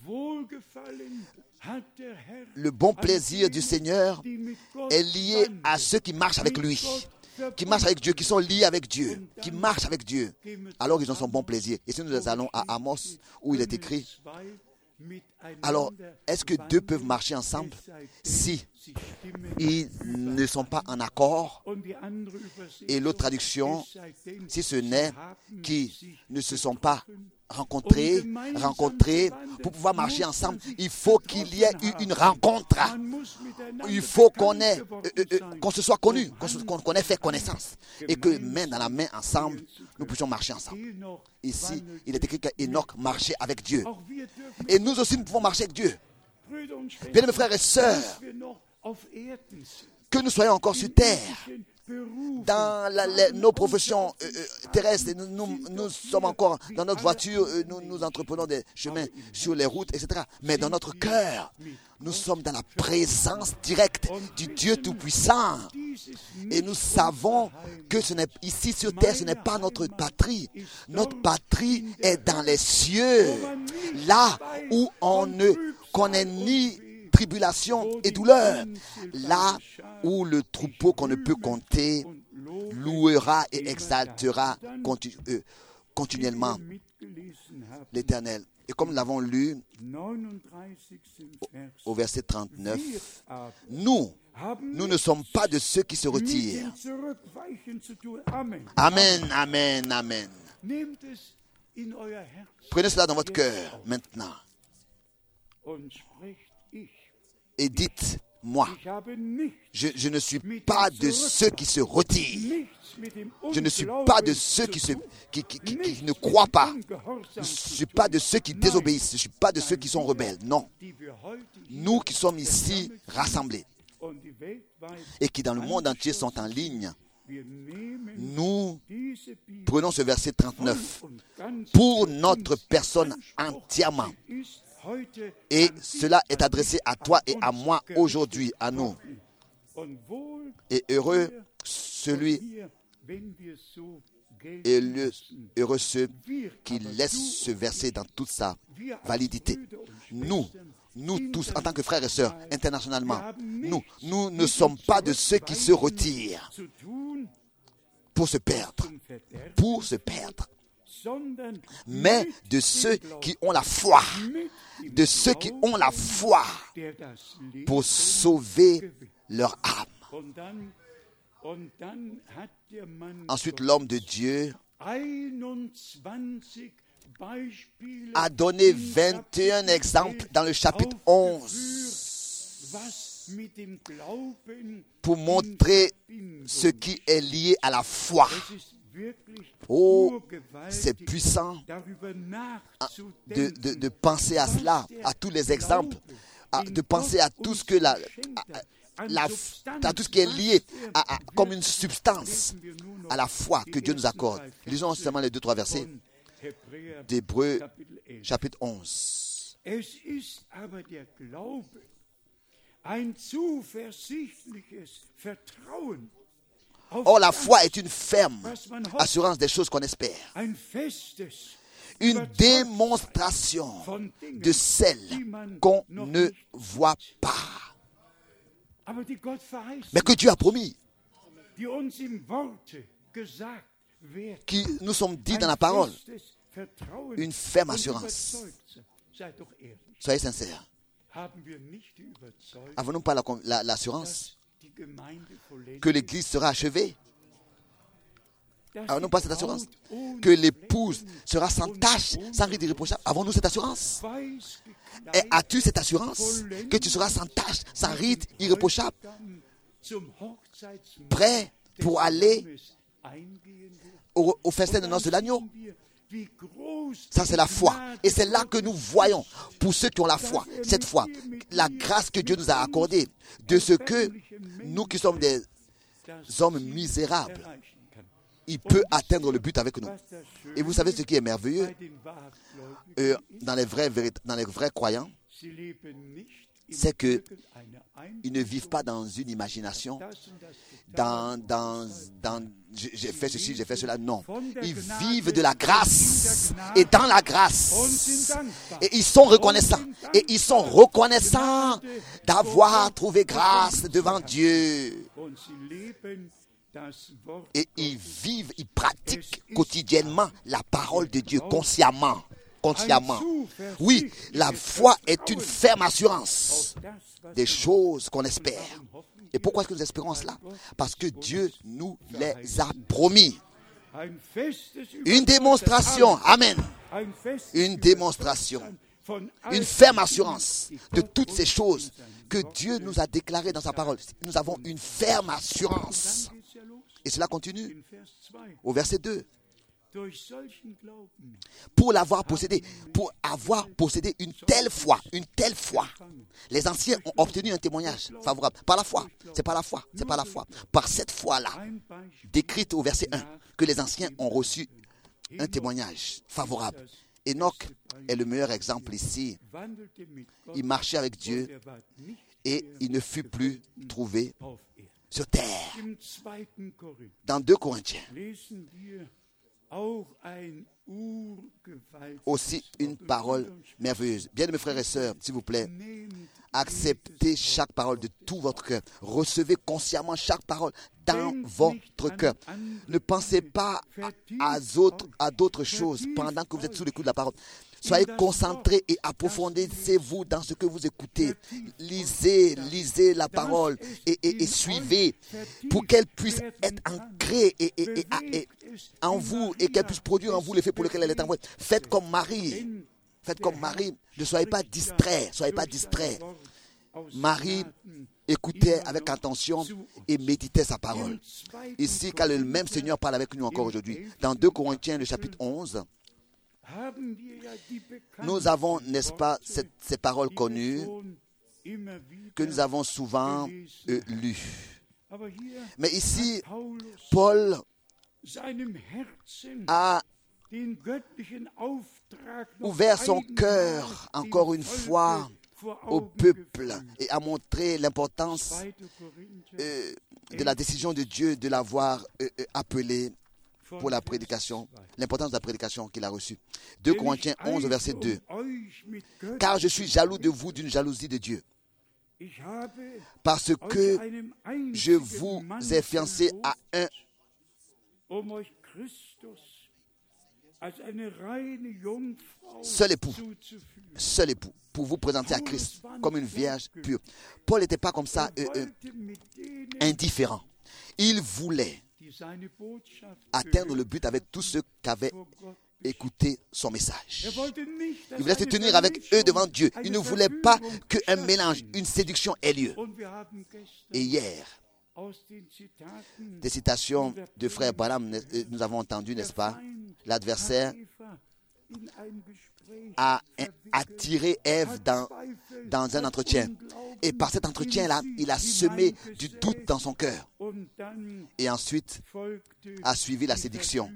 Le bon plaisir du Seigneur est lié à ceux qui marchent avec lui, qui marchent avec Dieu, qui sont liés avec Dieu, qui marchent avec Dieu. Alors ils ont son bon plaisir. Et si nous allons à Amos, où il est écrit, alors est-ce que deux peuvent marcher ensemble si ils ne sont pas en accord? Et l'autre traduction, si ce n'est qu'ils ne se sont pas rencontrés pour pouvoir marcher ensemble, il faut qu'il y ait eu une rencontre. Il faut qu'on se soit connu, qu'on ait fait connaissance. Et que main dans la main ensemble, nous puissions marcher ensemble. Ici, il est écrit qu'Enoch marchait avec Dieu. Et nous aussi, nous pouvons marcher avec Dieu. Bien mes frères et sœurs, que nous soyons encore sur terre, dans nos professions terrestres, nous sommes encore dans notre voiture, nous entreprenons des chemins sur les routes, etc. Mais dans notre cœur, nous sommes dans la présence directe du Dieu Tout-Puissant. Et nous savons que ici sur terre, ce n'est pas notre patrie. Notre patrie est dans les cieux, là où on ne connaît ni tribulation et douleur, là où le troupeau qu'on ne peut compter louera et exaltera continuellement l'Éternel. Et comme nous l'avons lu au verset 39, nous ne sommes pas de ceux qui se retirent. Amen, amen, amen. Prenez cela dans votre cœur maintenant. Et dites, moi, je ne suis pas de ceux qui se retirent. Je ne suis pas de ceux qui ne croient pas. Je ne suis pas de ceux qui désobéissent. Je ne suis pas de ceux qui sont rebelles. Non. Nous qui sommes ici rassemblés et qui dans le monde entier sont en ligne, nous prenons ce verset 39 pour notre personne entièrement. Et cela est adressé à toi et à moi aujourd'hui, à nous. Et heureux heureux ceux qui laissent ce verset dans toute sa validité. Nous tous, en tant que frères et sœurs, internationalement, nous ne sommes pas de ceux qui se retirent pour se perdre, mais de ceux qui ont la foi, pour sauver leur âme. Ensuite, l'homme de Dieu a donné 21 exemples dans le chapitre 11 pour montrer ce qui est lié à la foi. Oh, c'est puissant de penser à cela, à tous les exemples, de penser à tout ce que à tout ce qui est lié comme une substance à la foi que Dieu nous accorde. Lisons seulement les 2-3 versets d'Hébreux chapitre 11. Or, la foi est une ferme assurance des choses qu'on espère, une démonstration de celles qu'on ne voit pas, mais que Dieu a promis, qui nous sont dit dans la parole, une ferme assurance. Soyez sincères. Avons-nous pas l'assurance que l'Église sera achevée? Avons-nous pas cette assurance que l'épouse sera sans tache, sans ride irréprochable? Avons-nous cette assurance? Et as-tu cette assurance que tu seras sans tache, sans ride irréprochable, prêt pour aller au festin de noces de l'agneau? Ça, c'est la foi. Et c'est là que nous voyons, pour ceux qui ont la foi, cette foi, la grâce que Dieu nous a accordée, de ce que nous qui sommes des hommes misérables, il peut atteindre le but avec nous. Et vous savez ce qui est merveilleux dans les vrais croyants, c'est qu'ils ne vivent pas dans une imagination, j'ai fait ceci, j'ai fait cela. Non. Ils vivent de la grâce. Et dans la grâce. Et ils sont reconnaissants. Et ils sont reconnaissants d'avoir trouvé grâce devant Dieu. Et ils vivent, ils pratiquent quotidiennement la parole de Dieu consciemment. Oui, la foi est une ferme assurance des choses qu'on espère. Et pourquoi est-ce que nous espérons cela? Parce que Dieu nous les a promis. Une démonstration, amen. Une démonstration, une ferme assurance de toutes ces choses que Dieu nous a déclarées dans sa parole. Nous avons une ferme assurance. Et cela continue au verset 2. Pour avoir possédé une telle foi, les anciens ont obtenu un témoignage favorable. Par la foi, c'est par la foi. Par cette foi-là, décrite au verset 1, que les anciens ont reçu un témoignage favorable. Enoch est le meilleur exemple ici. Il marchait avec Dieu et il ne fut plus trouvé sur terre. Dans 2 Corinthiens, aussi une parole merveilleuse. Bien mes frères et sœurs, s'il vous plaît, acceptez chaque parole de tout votre cœur. Recevez consciemment chaque parole dans votre cœur. Ne pensez pas à d'autres choses pendant que vous êtes sous l'écoute de la parole. Soyez concentrés et approfondissez-vous dans ce que vous écoutez. Lisez la parole et suivez pour qu'elle puisse être ancrée en vous et qu'elle puisse produire en vous l'effet pour lequel elle est envoyée. Faites comme Marie. Ne soyez pas distraits. Marie écoutait avec attention et méditait sa parole. Ici, car le même Seigneur parle avec nous encore aujourd'hui. Dans 2 Corinthiens, le chapitre 11, nous avons, n'est-ce pas, ces paroles connues que nous avons souvent lues. Mais ici, Paul a ouvert son cœur encore une fois au peuple et a montré l'importance de la décision de Dieu de l'avoir appelé pour la prédication, l'importance de la prédication qu'il a reçue. 2 Corinthiens 11, verset 2. Car je suis jaloux de vous d'une jalousie de Dieu, parce que je vous ai fiancé à un seul époux, pour vous présenter à Christ comme une vierge pure. Paul n'était pas comme ça indifférent. Il voulait atteindre le but avec tous ceux qui avaient écouté son message. Il voulait se tenir avec eux devant Dieu. Il ne voulait pas qu'un mélange, une séduction ait lieu. Et hier, des citations de frère Branham, nous avons entendu, n'est-ce pas? L'adversaire a attiré Ève dans un entretien. Et par cet entretien-là, il a semé du doute dans son cœur. Et ensuite, a suivi la séduction.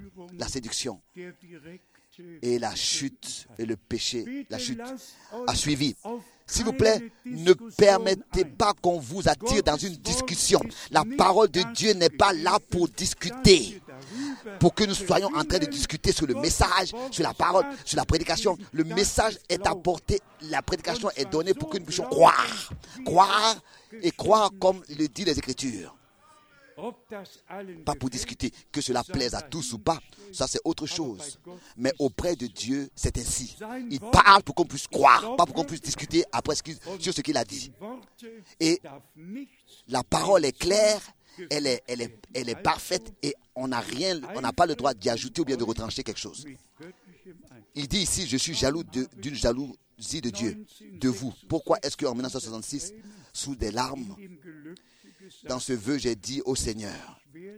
Et la chute et le péché, la chute a suivi. S'il vous plaît, ne permettez pas qu'on vous attire dans une discussion. La parole de Dieu n'est pas là pour discuter, pour que nous soyons en train de discuter sur le message, sur la parole, sur la prédication. Le message est apporté, la prédication est donnée pour que nous puissions croire. Croire comme le dit les Écritures. Pas pour discuter, que cela plaise à tous ou pas, ça c'est autre chose. Mais auprès de Dieu, c'est ainsi. Il parle pour qu'on puisse croire, pas pour qu'on puisse discuter après sur ce qu'il a dit. Et la parole est claire, elle est parfaite et on n'a pas le droit d'y ajouter ou bien de retrancher quelque chose. Il dit ici, je suis jaloux d'une jalousie de Dieu, de vous. Pourquoi est-ce qu'en 1966, sous des larmes, dans ce vœu, j'ai dit au Seigneur,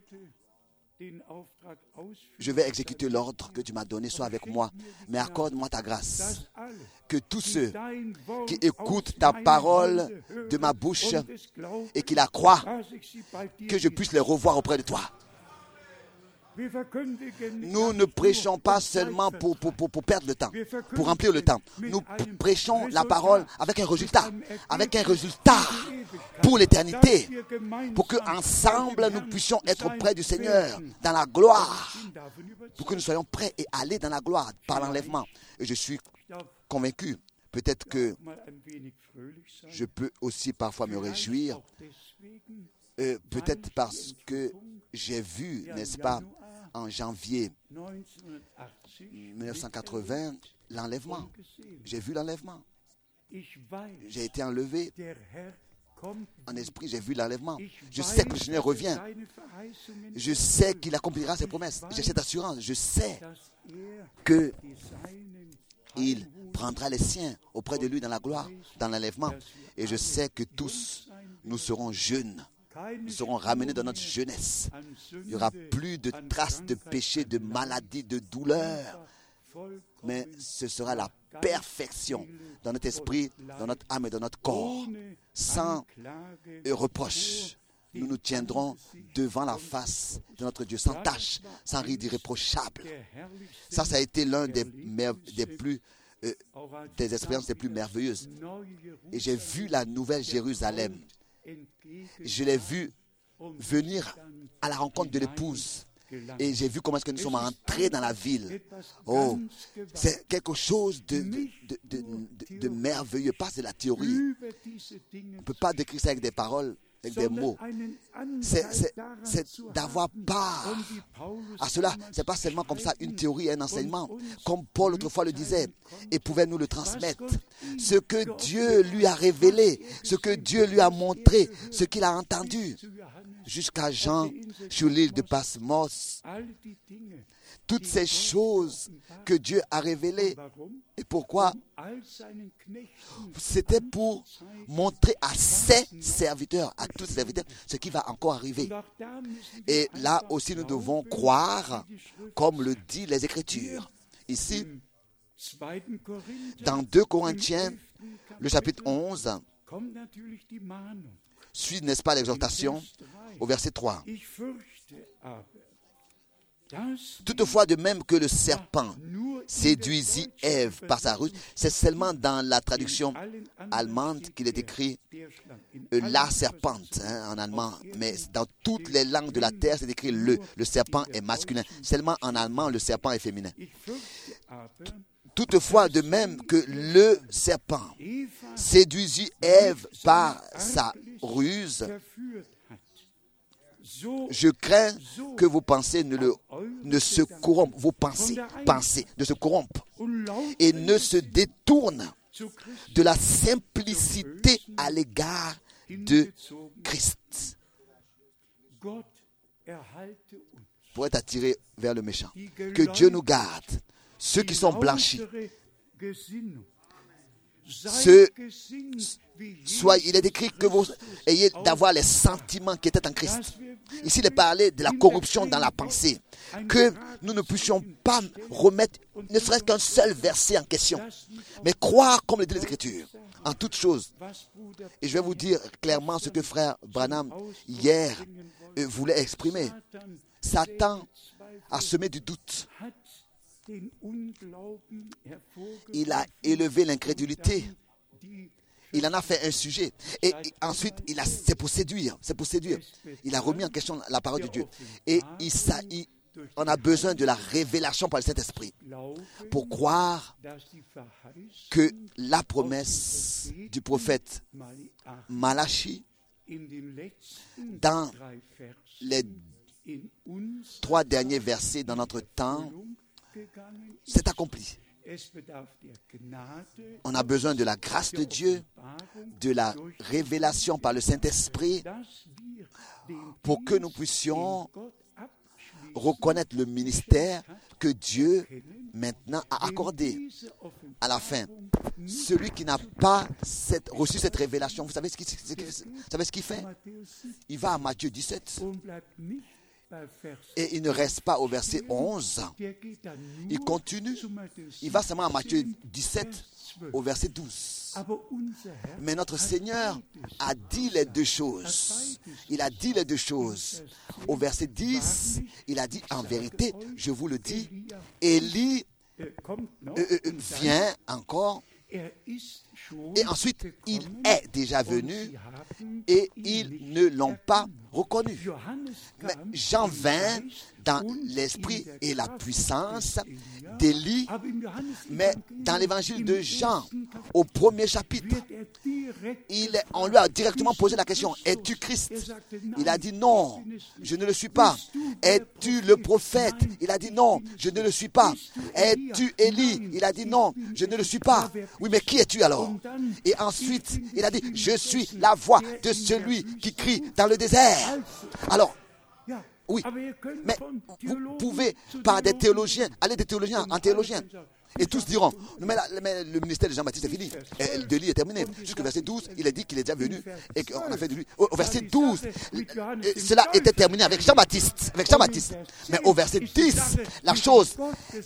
je vais exécuter l'ordre que tu m'as donné, sois avec moi, mais accorde-moi ta grâce. Que tous ceux qui écoutent ta parole de ma bouche et qui la croient, que je puisse les revoir auprès de toi. Nous ne prêchons pas seulement pour perdre le temps, pour remplir le temps. Nous prêchons la parole avec un résultat pour l'éternité, pour qu'ensemble nous puissions être près du Seigneur dans la gloire, pour que nous soyons prêts et aller dans la gloire par l'enlèvement. Et je suis convaincu, peut-être que je peux aussi parfois me réjouir, peut-être parce que j'ai vu, n'est-ce pas, en janvier 1980, l'enlèvement. J'ai vu l'enlèvement. J'ai été enlevé en esprit, j'ai vu l'enlèvement. Je sais que le Seigneur revient. Je sais qu'il accomplira ses promesses. J'ai cette assurance. Je sais qu'il prendra les siens auprès de lui dans la gloire, dans l'enlèvement. Et je sais que tous, nous serons jeunes. Nous serons ramenés dans notre jeunesse. Il n'y aura plus de traces de péché, de maladie, de douleur. Mais ce sera la perfection dans notre esprit, dans notre âme et dans notre corps. Sans reproche, nous nous tiendrons devant la face de notre Dieu, sans tache, sans ride irréprochable. Ça a été l'un des expériences les plus merveilleuses. Et j'ai vu la nouvelle Jérusalem. Je l'ai vu venir à la rencontre de l'épouse. Et j'ai vu comment est-ce que nous sommes entrés dans la ville. Oh, c'est quelque chose de merveilleux, pas de la théorie. On ne peut pas décrire ça avec des paroles, avec des mots. C'est d'avoir part à cela. Ce n'est pas seulement comme ça une théorie et un enseignement. Comme Paul autrefois le disait, et pouvait nous le transmettre. Ce que Dieu lui a révélé, ce que Dieu lui a montré, ce qu'il a entendu. Jusqu'à Jean sur l'île de Patmos. Toutes ces choses que Dieu a révélées. Et pourquoi? C'était pour montrer à ses serviteurs, à tous ses serviteurs, ce qui va encore arriver. Et là aussi, nous devons croire, comme le dit les Écritures. Ici, dans 2 Corinthiens, le chapitre 11, suit, n'est-ce pas, l'exhortation au verset 3. Toutefois, de même que le serpent séduisit Ève par sa ruse, c'est seulement dans la traduction allemande qu'il est écrit la serpente en allemand, mais dans toutes les langues de la terre, c'est écrit le serpent est masculin. Seulement en allemand, le serpent est féminin. Toutefois, de même que le serpent séduisit Ève par sa ruse, je crains que vos pensées ne se corrompent, vos pensées ne se corrompent et ne se détournent de la simplicité à l'égard de Christ. Pour être attiré vers le méchant. Que Dieu nous garde. Ceux qui sont blanchis. Il est écrit que vous ayez d'avoir les sentiments qui étaient en Christ. Ici, il est parlé de la corruption dans la pensée. Que nous ne puissions pas remettre ne serait-ce qu'un seul verset en question. Mais croire comme le dit les Écritures, en toutes choses. Et je vais vous dire clairement ce que frère Branham, hier, voulait exprimer. Satan a semé du doute. Il a élevé l'incrédulité. Il en a fait un sujet. Et ensuite, c'est pour séduire. Il a remis en question la parole de Dieu. Et on a besoin de la révélation par le Saint-Esprit pour croire que la promesse du prophète Malachi, dans les 3 derniers versets dans notre temps, c'est accompli. On a besoin de la grâce de Dieu, de la révélation par le Saint-Esprit, pour que nous puissions reconnaître le ministère que Dieu maintenant a accordé. À la fin, celui qui n'a pas reçu cette révélation, vous savez ce qu'il fait? Il va à Matthieu 17 Et il ne reste pas au verset 11. Il continue. Il va seulement à Matthieu 17 au verset 12. Mais notre Seigneur a dit les deux choses. Il a dit les deux choses. Au verset 10, il a dit, en vérité, je vous le dis, Élie vient encore. Et ensuite, il est déjà venu et ils ne l'ont pas reconnu. Mais Jean vint dans l'esprit et la puissance d'Élie, mais dans l'évangile de Jean, au premier chapitre, on lui a directement posé la question, es-tu Christ? Il a dit non, je ne le suis pas. Es-tu le prophète? Il a dit non, je ne le suis pas. Es-tu Élie? Il a dit non, je ne le suis pas. Oui, mais qui es-tu alors? Et ensuite, il a dit, je suis la voix de celui qui crie dans le désert. Alors, oui, mais vous pouvez, par des théologiens, aller des théologiens en théologiens. Et tous diront, mais le ministère de Jean-Baptiste est fini, de lui est terminé. Jusqu'au verset 12, il a dit qu'il est déjà venu et qu'on a fait de lui. Au verset 12, cela était terminé avec Jean-Baptiste. Mais au verset 10, la chose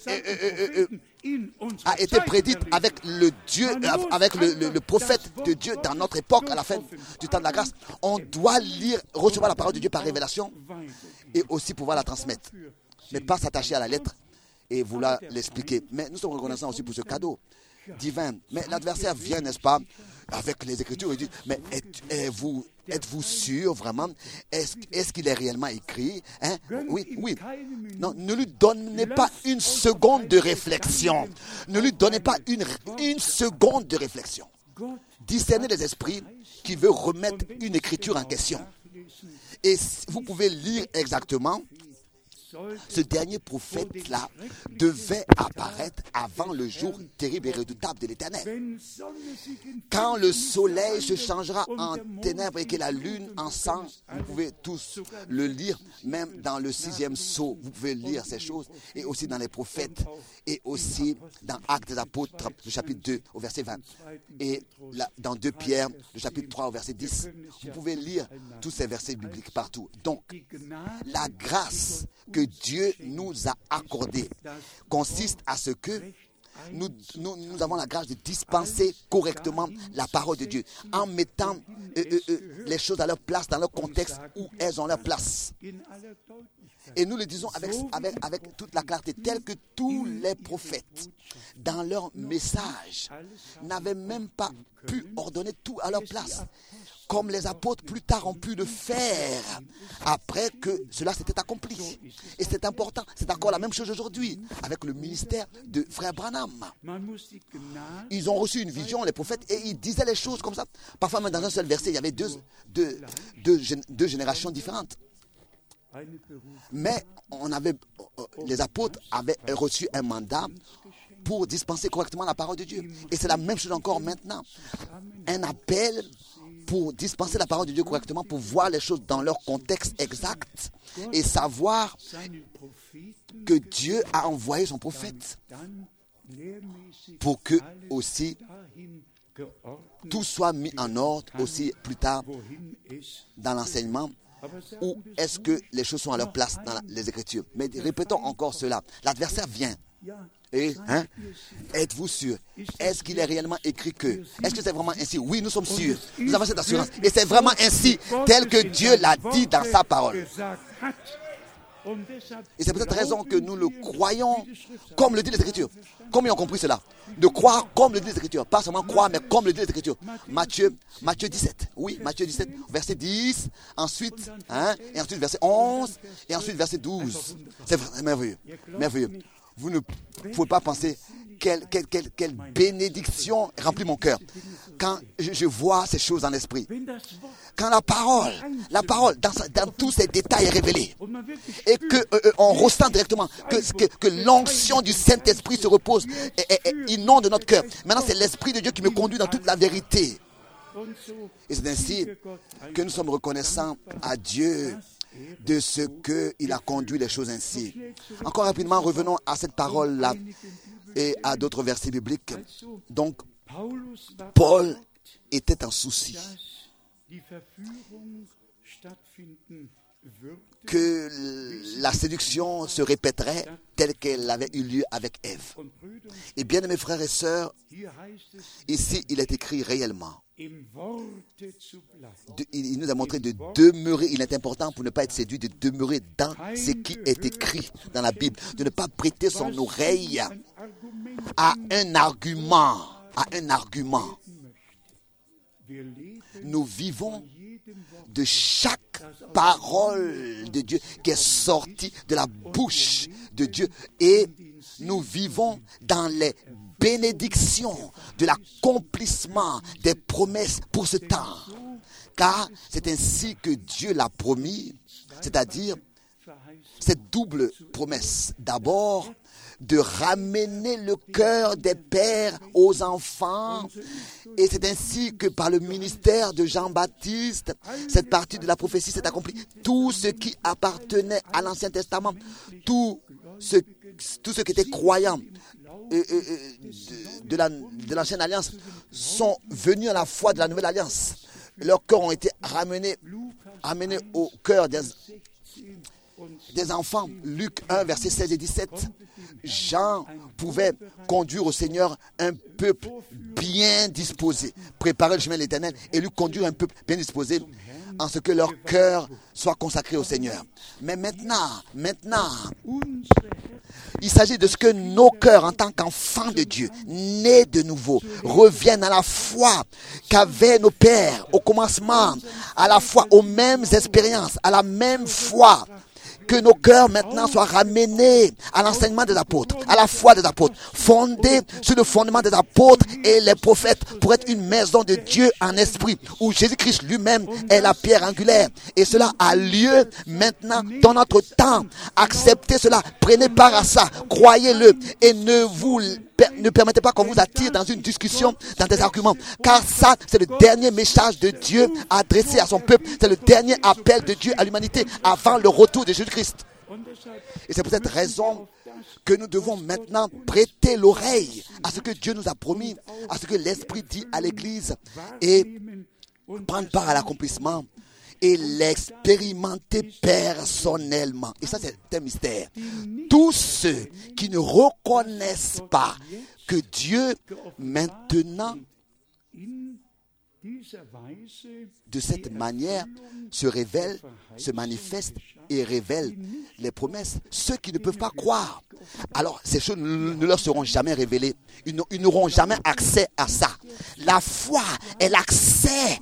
a été prédite avec le Dieu, avec le prophète de Dieu dans notre époque, à la fin du temps de la grâce. On doit lire, recevoir la parole de Dieu par révélation et aussi pouvoir la transmettre. Mais pas s'attacher à la lettre et vouloir l'expliquer. Mais nous sommes reconnaissants aussi pour ce cadeau divin. Mais l'adversaire vient, n'est-ce pas, avec les Écritures, il dit, mais êtes-vous sûr vraiment? Est-ce qu'il est réellement écrit? Oui. Non, ne lui donnez pas une seconde de réflexion. Ne lui donnez pas une seconde de réflexion. Discernez les esprits qui veulent remettre une écriture en question. Et vous pouvez lire exactement. Ce dernier prophète-là devait apparaître avant le jour terrible et redoutable de l'Éternel. Quand le soleil se changera en ténèbres et que la lune en sang, vous pouvez tous le lire, même dans le 6e sceau, vous pouvez lire ces choses, et aussi dans les prophètes, et aussi dans Actes des Apôtres, le chapitre 2, au verset 20, et dans 2 Pierre, le chapitre 3, au verset 10. Vous pouvez lire tous ces versets bibliques partout. Donc, la grâce que Dieu nous a accordée consiste à ce que nous avons la grâce de dispenser correctement la parole de Dieu en mettant les choses à leur place, dans leur contexte où elles ont leur place. Et nous le disons avec toute la clarté, tel que tous les prophètes, dans leur message, n'avaient même pas pu ordonner tout à leur place, comme les apôtres plus tard ont pu le faire, après que cela s'était accompli. Et c'est important, c'est encore la même chose aujourd'hui, avec le ministère de Frère Branham. Ils ont reçu une vision, les prophètes, et ils disaient les choses comme ça. Parfois, même dans un seul verset, il y avait deux générations différentes. Mais les apôtres avaient reçu un mandat pour dispenser correctement la parole de Dieu. Et c'est la même chose encore maintenant. Un appel pour dispenser la parole de Dieu correctement, pour voir les choses dans leur contexte exact et savoir que Dieu a envoyé son prophète pour que aussi tout soit mis en ordre aussi plus tard dans l'enseignement. Où est-ce que les choses sont à leur place dans les Écritures? Mais répétons encore cela. L'adversaire vient. Et, êtes-vous sûr? Est-ce qu'il est réellement écrit que? Est-ce que c'est vraiment ainsi? Oui, nous sommes sûrs. Nous avons cette assurance. Et c'est vraiment ainsi, tel que Dieu l'a dit dans sa parole. Et c'est pour cette raison que nous le croyons comme le dit l'Écriture. Comme ils ont compris cela. De croire comme le dit l'Écriture. Pas seulement croire, mais comme le dit l'Écriture. Matthieu 17. Oui, Matthieu 17, verset 10. Ensuite, et ensuite verset 11. Et ensuite verset 12. C'est merveilleux. Merveilleux. Vous ne pouvez pas penser quelle bénédiction remplit mon cœur quand je vois ces choses en esprit. Quand la parole dans tous ses détails est révélée et qu'on ressent directement que l'onction du Saint-Esprit se repose et inonde notre cœur. Maintenant, c'est l'Esprit de Dieu qui me conduit dans toute la vérité. Et c'est ainsi que nous sommes reconnaissants à Dieu de ce qu'il a conduit les choses ainsi. Encore rapidement, revenons à cette parole-là et à d'autres versets bibliques. Donc, Paul était en souci que la séduction se répéterait telle qu'elle avait eu lieu avec Ève. Et bien, mes frères et sœurs, ici, il est écrit réellement. Il nous a montré de demeurer. Il est important pour ne pas être séduit, de demeurer dans ce qui est écrit dans la Bible, de ne pas prêter son oreille à un argument. Nous vivons de chaque parole de Dieu qui est sortie de la bouche de Dieu, et nous vivons dans les bénédictions de l'accomplissement des promesses pour ce temps, car c'est ainsi que Dieu l'a promis, c'est-à-dire cette double promesse. D'abord, de ramener le cœur des pères aux enfants. Et c'est ainsi que par le ministère de Jean-Baptiste, cette partie de la prophétie s'est accomplie. Tout ce qui appartenait à l'Ancien Testament, tout ce qui était croyant de l'Ancienne Alliance sont venus à la foi de la Nouvelle Alliance. Leurs cœurs ont été ramenés au cœur des enfants. Luc 1, versets 16 et 17. Jean pouvait conduire au Seigneur un peuple bien disposé, préparer le chemin de l'Éternel, et lui conduire un peuple bien disposé en ce que leur cœur soit consacré au Seigneur. Mais maintenant, il s'agit de ce que nos cœurs, en tant qu'enfants de Dieu, nés de nouveau, reviennent à la foi qu'avaient nos pères au commencement, à la foi aux mêmes expériences, à la même foi. Que nos cœurs maintenant soient ramenés à l'enseignement des apôtres, à la foi des apôtres, fondés sur le fondement des apôtres et les prophètes, pour être une maison de Dieu en esprit, où Jésus-Christ lui-même est la pierre angulaire. Et cela a lieu maintenant dans notre temps. Acceptez cela, prenez part à ça, croyez-le, et ne permettez pas qu'on vous attire dans une discussion, dans des arguments, car ça, c'est le dernier message de Dieu adressé à son peuple. C'est le dernier appel de Dieu à l'humanité avant le retour de Jésus-Christ. Et c'est pour cette raison que nous devons maintenant prêter l'oreille à ce que Dieu nous a promis, à ce que l'Esprit dit à l'Église, et prendre part à l'accomplissement et l'expérimenter personnellement. Et ça, c'est un mystère. Tous ceux qui ne reconnaissent pas que Dieu, maintenant, de cette manière, se révèle, se manifeste et révèle les promesses. Ceux qui ne peuvent pas croire, alors ces choses ne leur seront jamais révélées. Ils n'auront jamais accès à ça. La foi est l'accès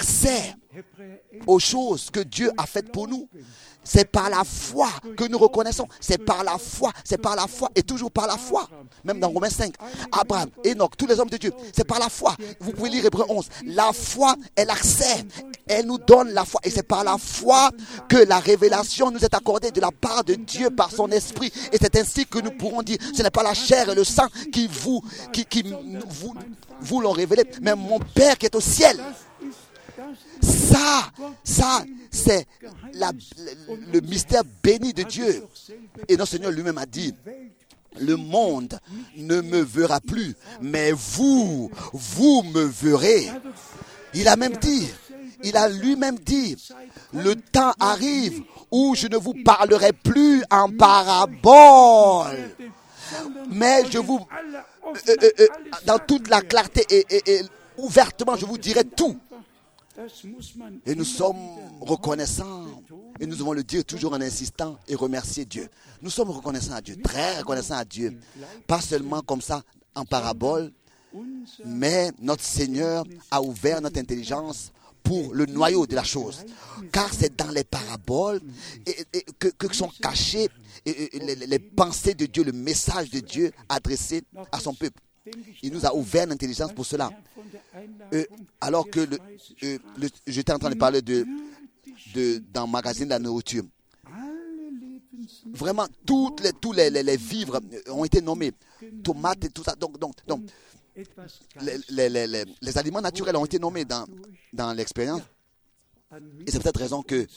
aux choses que Dieu a faites pour nous. C'est par la foi que nous reconnaissons. C'est par la foi et toujours par la foi. Même dans Romains 5, Abraham, Enoch, tous les hommes de Dieu, c'est par la foi. Vous pouvez lire Hébreux 11. La foi est l'accès. Elle nous donne la foi. Et c'est par la foi que la révélation nous est accordée de la part de Dieu par son esprit. Et c'est ainsi que nous pourrons dire, ce n'est pas la chair et le sang qui vous l'ont révélé, mais mon Père qui est au ciel. Ça, c'est le mystère béni de Dieu. Et notre Seigneur lui-même a dit, le monde ne me verra plus, mais vous me verrez. Il a lui-même dit, le temps arrive où je ne vous parlerai plus en parabole, mais je vous, dans toute la clarté et ouvertement, je vous dirai tout. Et nous sommes reconnaissants, et nous devons le dire toujours en insistant et remercier Dieu. Nous sommes reconnaissants à Dieu, très reconnaissants à Dieu. Pas seulement comme ça, en parabole, mais notre Seigneur a ouvert notre intelligence pour le noyau de la chose. Car c'est dans les paraboles que sont cachées les pensées de Dieu, le message de Dieu adressé à son peuple. Il nous a ouvert l'intelligence pour cela. Alors que j'étais en train de parler dans le magazine de la nourriture. Vraiment, tous les vivres ont été nommés. Tomates et tout ça. Donc les aliments naturels ont été nommés dans l'expérience. Et c'est pour cette raison que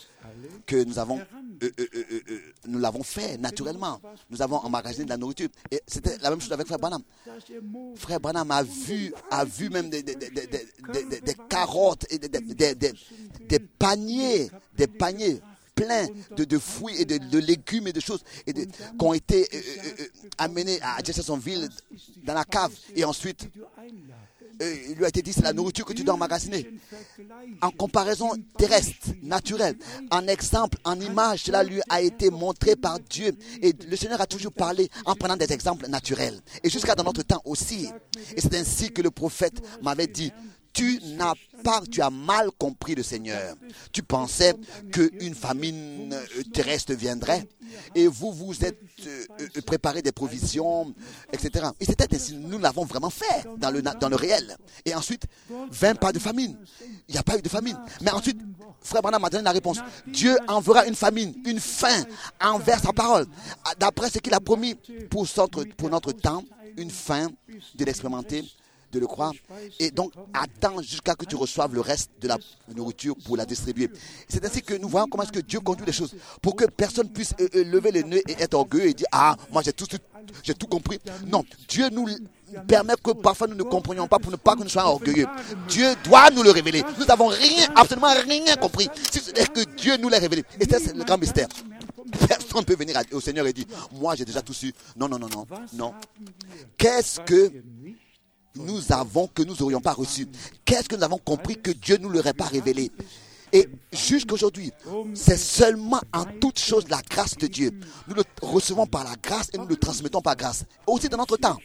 nous l'avons fait naturellement. Nous avons emmagasiné de la nourriture. Et c'était la même chose avec Frère Branham. Frère Branham a vu même des carottes et des paniers plein de fruits et de légumes et de choses qui ont été amenés à Jeffersonville dans la cave. Et ensuite, il lui a été dit, c'est la nourriture que tu dois emmagasiner. En comparaison terrestre, naturelle, en exemple, en image, cela lui a été montré par Dieu. Et le Seigneur a toujours parlé en prenant des exemples naturels. Et jusqu'à dans notre temps aussi. Et c'est ainsi que le prophète m'avait dit, tu as mal compris le Seigneur. Tu pensais qu'une famine terrestre viendrait et vous vous êtes préparé des provisions, etc. Et c'était ainsi, nous l'avons vraiment fait dans le réel. Et ensuite, 20 pas de famine. Il n'y a pas eu de famine. Mais ensuite, Frère Branham m'a donné la réponse. Dieu enverra une famine, une faim envers sa parole. D'après ce qu'il a promis pour notre temps, une faim de l'expérimenter, de le croire, et donc attends jusqu'à que tu reçoives le reste de la nourriture pour la distribuer. C'est ainsi que nous voyons comment est-ce que Dieu conduit les choses, pour que personne puisse lever le nez et être orgueilleux et dire « Ah, moi j'ai tout compris ». Non, Dieu nous permet que parfois nous ne comprenions pas pour ne pas que nous soyons orgueilleux. Dieu doit nous le révéler. Nous n'avons absolument rien compris. C'est que Dieu nous l'a révélé. Et c'est le grand mystère. Personne ne peut venir au Seigneur et dire « Moi j'ai déjà tout su ». Non. Qu'est-ce que nous avons que nous n'aurions pas reçu? Qu'est-ce que nous avons compris que Dieu ne nous l'aurait pas révélé? Et jusqu'aujourd'hui, c'est seulement en toute chose la grâce de Dieu. Nous le recevons par la grâce et nous le transmettons par grâce. Aussi dans notre temps.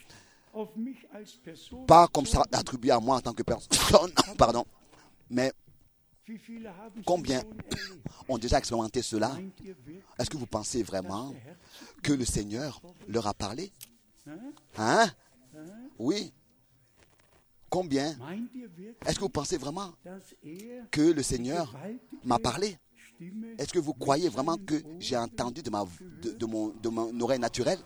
Pas comme ça attribué à moi en tant que personne, pardon. Mais combien ont déjà expérimenté cela? Est-ce que vous pensez vraiment que le Seigneur leur a parlé? Hein? Oui. Combien? Est-ce que vous pensez vraiment que le Seigneur m'a parlé? Est-ce que vous croyez vraiment que j'ai entendu de mon oreille naturelle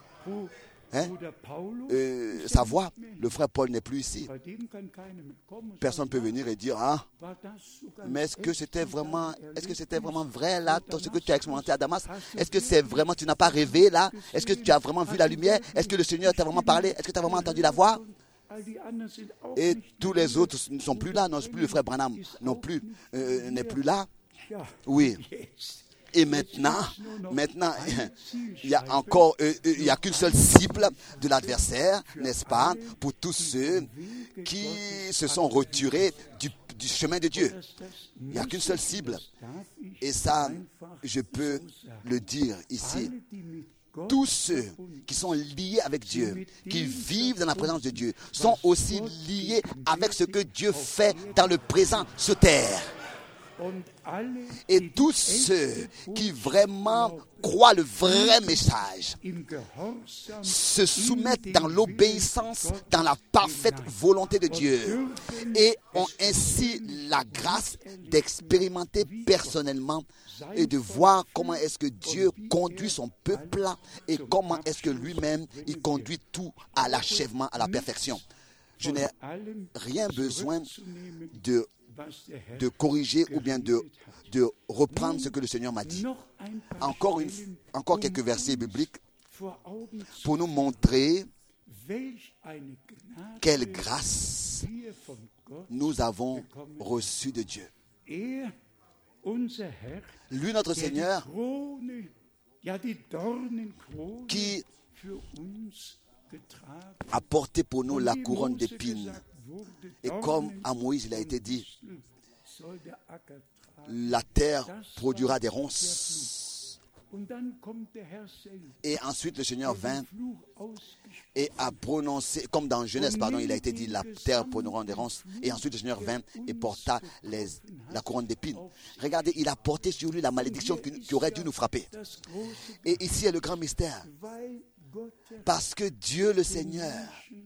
sa voix? Le frère Paul n'est plus ici. Personne ne peut venir et dire, ah, mais est-ce que c'était vraiment vrai là, ce que tu as expérimenté à Damas? Est-ce que c'est vraiment, tu n'as pas rêvé là? Est-ce que tu as vraiment vu la lumière? Est-ce que le Seigneur t'a vraiment parlé? Est-ce que tu as vraiment entendu la voix? Et tous les autres ne sont plus là, non plus. Le frère Branham non plus n'est plus là. Oui. Et maintenant, il y a encore, il n'y a qu'une seule cible de l'adversaire, n'est-ce pas, pour tous ceux qui se sont retirés du chemin de Dieu. Il n'y a qu'une seule cible. Et ça, je peux le dire ici. Tous ceux qui sont liés avec Dieu, qui vivent dans la présence de Dieu, sont aussi liés avec ce que Dieu fait dans le présent sur terre. Et tous ceux qui vraiment croient le vrai message se soumettent dans l'obéissance, dans la parfaite volonté de Dieu et ont ainsi la grâce d'expérimenter personnellement et de voir comment est-ce que Dieu conduit son peuple et comment est-ce que lui-même il conduit tout à l'achèvement, à la perfection. Je n'ai rien besoin de corriger ou bien de reprendre ce que le Seigneur m'a dit. Encore quelques versets bibliques pour nous montrer quelle grâce nous avons reçue de Dieu. Lui, notre Seigneur, qui a porté pour nous la couronne d'épines. Et comme à Moïse, il a été dit, la terre produira des ronces. Et ensuite, le Seigneur vint et a prononcé, comme dans Genèse, il a été dit, la terre produira des ronces. Et ensuite, le Seigneur vint et porta la couronne d'épines. Regardez, il a porté sur lui la malédiction qui aurait dû nous frapper. Et ici est le grand mystère. Parce que Dieu, le Seigneur,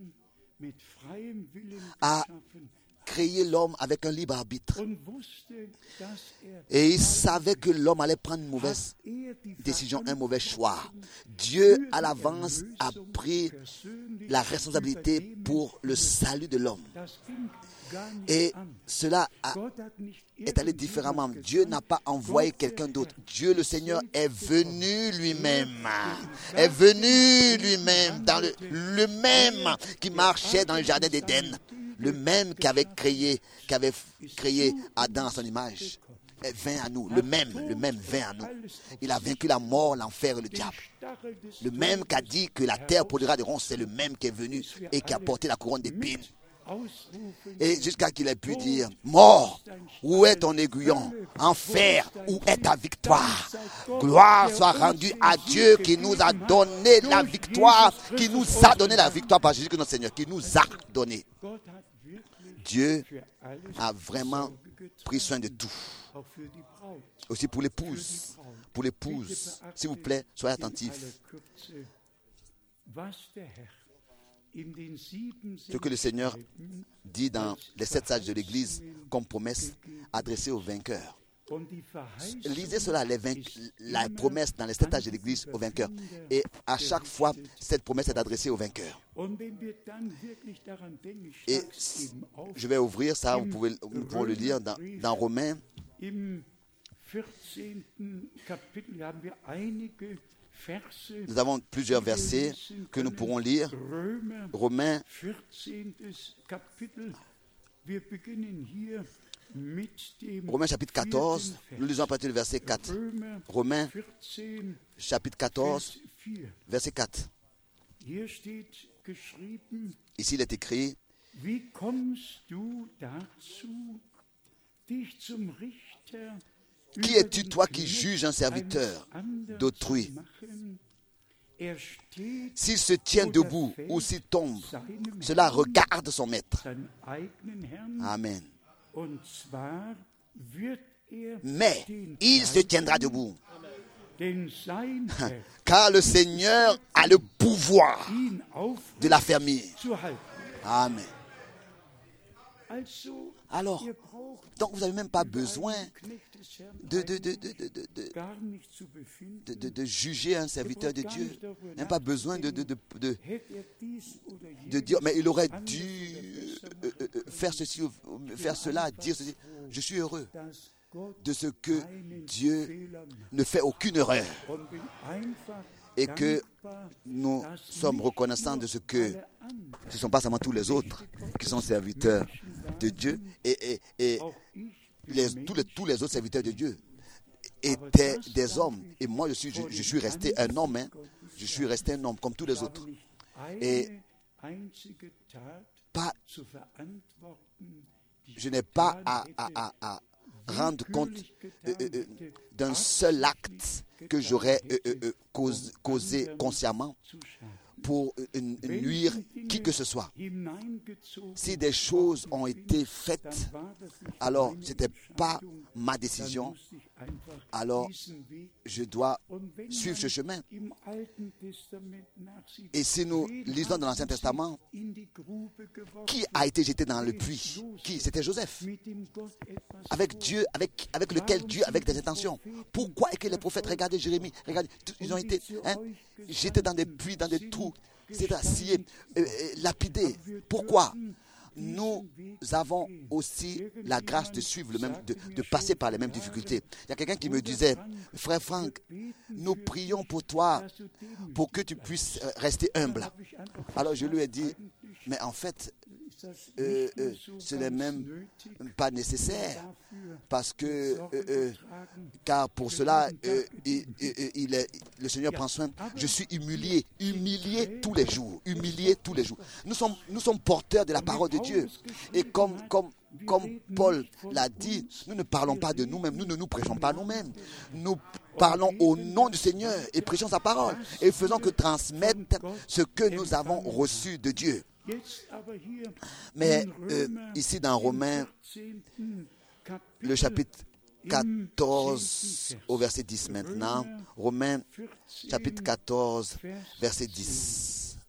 a créé l'homme avec un libre arbitre. Et il savait que l'homme allait prendre une mauvaise décision, un mauvais choix. Dieu, à l'avance, a pris la responsabilité pour le salut de l'homme. Et cela est allé différemment. Dieu n'a pas envoyé quelqu'un d'autre. Dieu, le Seigneur, est venu lui-même. Est venu lui-même, dans le même qui marchait dans le jardin d'Éden. Le même qui avait créé Adam à son image. vint à nous. Le même vint à nous. Il a vaincu la mort, l'enfer et le diable. Le même qui a dit que la terre produira des ronces, c'est le même qui est venu et qui a porté la couronne d'épines. Et jusqu'à qu'il ait pu dire, mort, où est ton aiguillon? Enfer, où est ta victoire? Gloire soit rendue à Dieu qui nous a donné la victoire, qui nous a donné la victoire par Jésus notre Seigneur, qui nous a donné. Dieu a vraiment pris soin de tout. Aussi pour l'épouse. Pour l'épouse, s'il vous plaît, soyez attentifs. Ce que le Seigneur dit dans les 7 sages de l'Église comme promesse adressée aux vainqueurs. Lisez cela, la promesse dans les 7 sages de l'Église aux vainqueurs. Et à chaque fois, cette promesse est adressée aux vainqueurs. Et je vais ouvrir ça, vous pouvez le lire dans Romains. Nous avons plusieurs versets que nous pourrons lire. Romains, chapitre 14, nous lisons à partir du verset 4. Romains, chapitre 14, verset 4. Ici, il est écrit, qui es-tu, toi, qui juges un serviteur d'autrui? S'il se tient debout ou s'il tombe, cela regarde son maître. Amen. Mais il se tiendra debout. Car le Seigneur a le pouvoir de l'affermir. Amen. Alors, donc vous n'avez même pas besoin de juger un serviteur de Dieu. Même pas besoin de dire, mais il aurait dû faire ceci ou faire cela, dire ceci. Je suis heureux de ce que Dieu ne fait aucune erreur. Et que nous sommes reconnaissants de ce que ce ne sont pas seulement tous les autres qui sont serviteurs de Dieu et tous les autres serviteurs de Dieu étaient des hommes. Et moi, je suis resté un homme. Hein. Je suis resté un homme comme tous les autres. Et je n'ai pas à rendre compte d'un seul acte que j'aurais causé consciemment pour nuire qui que ce soit. Si des choses ont été faites, alors ce n'était pas ma décision, alors je dois suivre ce chemin. Et si nous lisons dans l'Ancien Testament, qui a été jeté dans le puits? Qui? C'était Joseph. Avec Dieu, avec lequel Dieu avait des intentions. Pourquoi est-ce que les prophètes, regardez Jérémie, regardez, ils ont été jetés dans des puits, dans des trous, c'est sciés, lapidés. Pourquoi? Nous avons aussi la grâce de suivre de passer par les mêmes difficultés. Il y a quelqu'un qui me disait, frère Franck, nous prions pour toi, pour que tu puisses rester humble. Alors je lui ai dit, mais en fait, ce n'est même pas nécessaire, parce que, car pour cela, le Seigneur prend soin. Je suis humilié tous les jours, Nous sommes porteurs de la parole de Dieu. Et comme Paul l'a dit, nous ne parlons pas de nous-mêmes, nous ne nous prêchons pas nous-mêmes. Nous parlons au nom du Seigneur et prêchons sa parole et faisons que transmettre ce que nous avons reçu de Dieu. Mais ici dans Romains, le chapitre 14 au verset 10 maintenant, Romains chapitre 14 verset 10.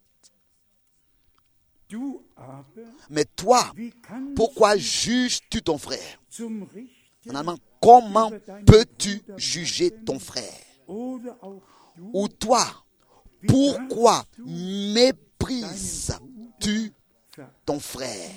Mais toi, pourquoi juges-tu ton frère? Finalement, comment peux-tu juger ton frère? Ou toi, pourquoi méprises-tu ton frère?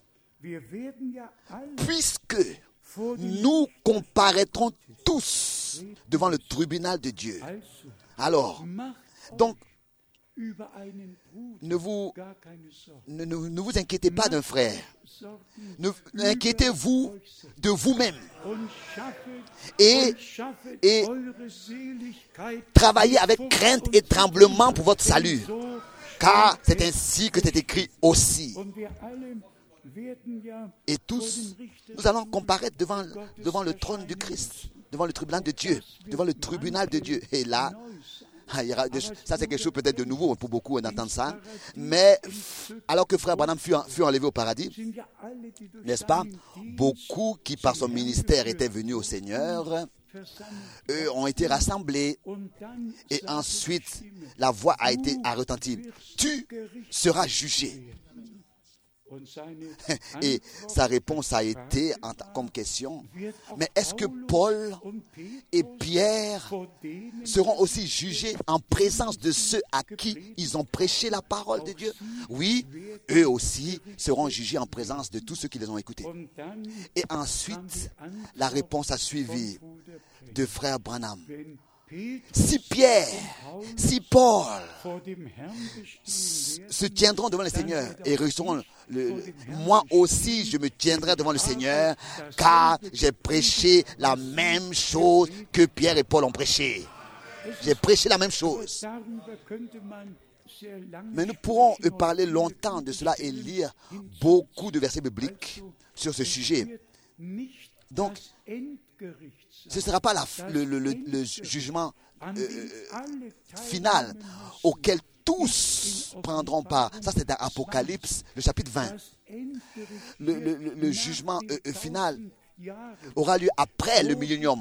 Puisque nous comparaîtrons tous devant le tribunal de Dieu. Alors, donc, Ne vous inquiétez pas d'un frère. Inquiétez-vous de vous-même. Et travaillez avec crainte et tremblement pour votre salut. Car c'est ainsi que c'est écrit aussi. Et tous, nous allons comparaître devant le trône du Christ, devant le tribunal de Dieu, devant le tribunal de Dieu. Et là, ça c'est quelque chose peut-être de nouveau pour beaucoup d'entendre ça. Mais alors que frère Branham fut enlevé au paradis, n'est-ce pas, beaucoup qui par son ministère étaient venus au Seigneur, eux ont été rassemblés. Et ensuite, la voix a retenti. Tu seras jugé. Et sa réponse a été comme question, mais est-ce que Paul et Pierre seront aussi jugés en présence de ceux à qui ils ont prêché la parole de Dieu? Oui, eux aussi seront jugés en présence de tous ceux qui les ont écoutés. Et ensuite, la réponse a suivi de frère Branham. Si Pierre, si Paul se tiendront devant le Seigneur et réussiront, moi aussi je me tiendrai devant le Seigneur, car j'ai prêché la même chose que Pierre et Paul ont prêché. J'ai prêché la même chose. Mais nous pourrons parler longtemps de cela et lire beaucoup de versets bibliques sur ce sujet. Donc, ce ne sera pas le jugement final auquel tous prendront part. Ça, c'est dans Apocalypse, le chapitre 20. Le jugement final aura lieu après le millénium,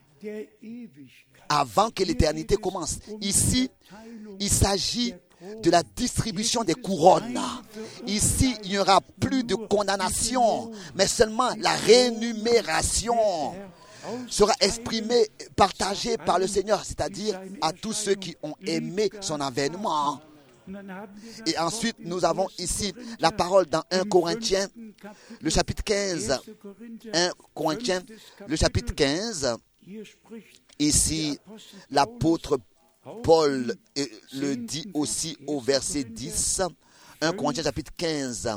avant que l'éternité commence. Ici, il s'agit de la distribution des couronnes. Ici, il n'y aura plus de condamnation, mais seulement la rémunération sera exprimée, partagée par le Seigneur, c'est-à-dire à tous ceux qui ont aimé son avènement. Et ensuite, nous avons ici la parole dans 1 Corinthiens, le chapitre 15. 1 Corinthiens, le chapitre 15. Ici, l'apôtre Paul le dit aussi au verset 10. 1 Corinthiens, chapitre 15.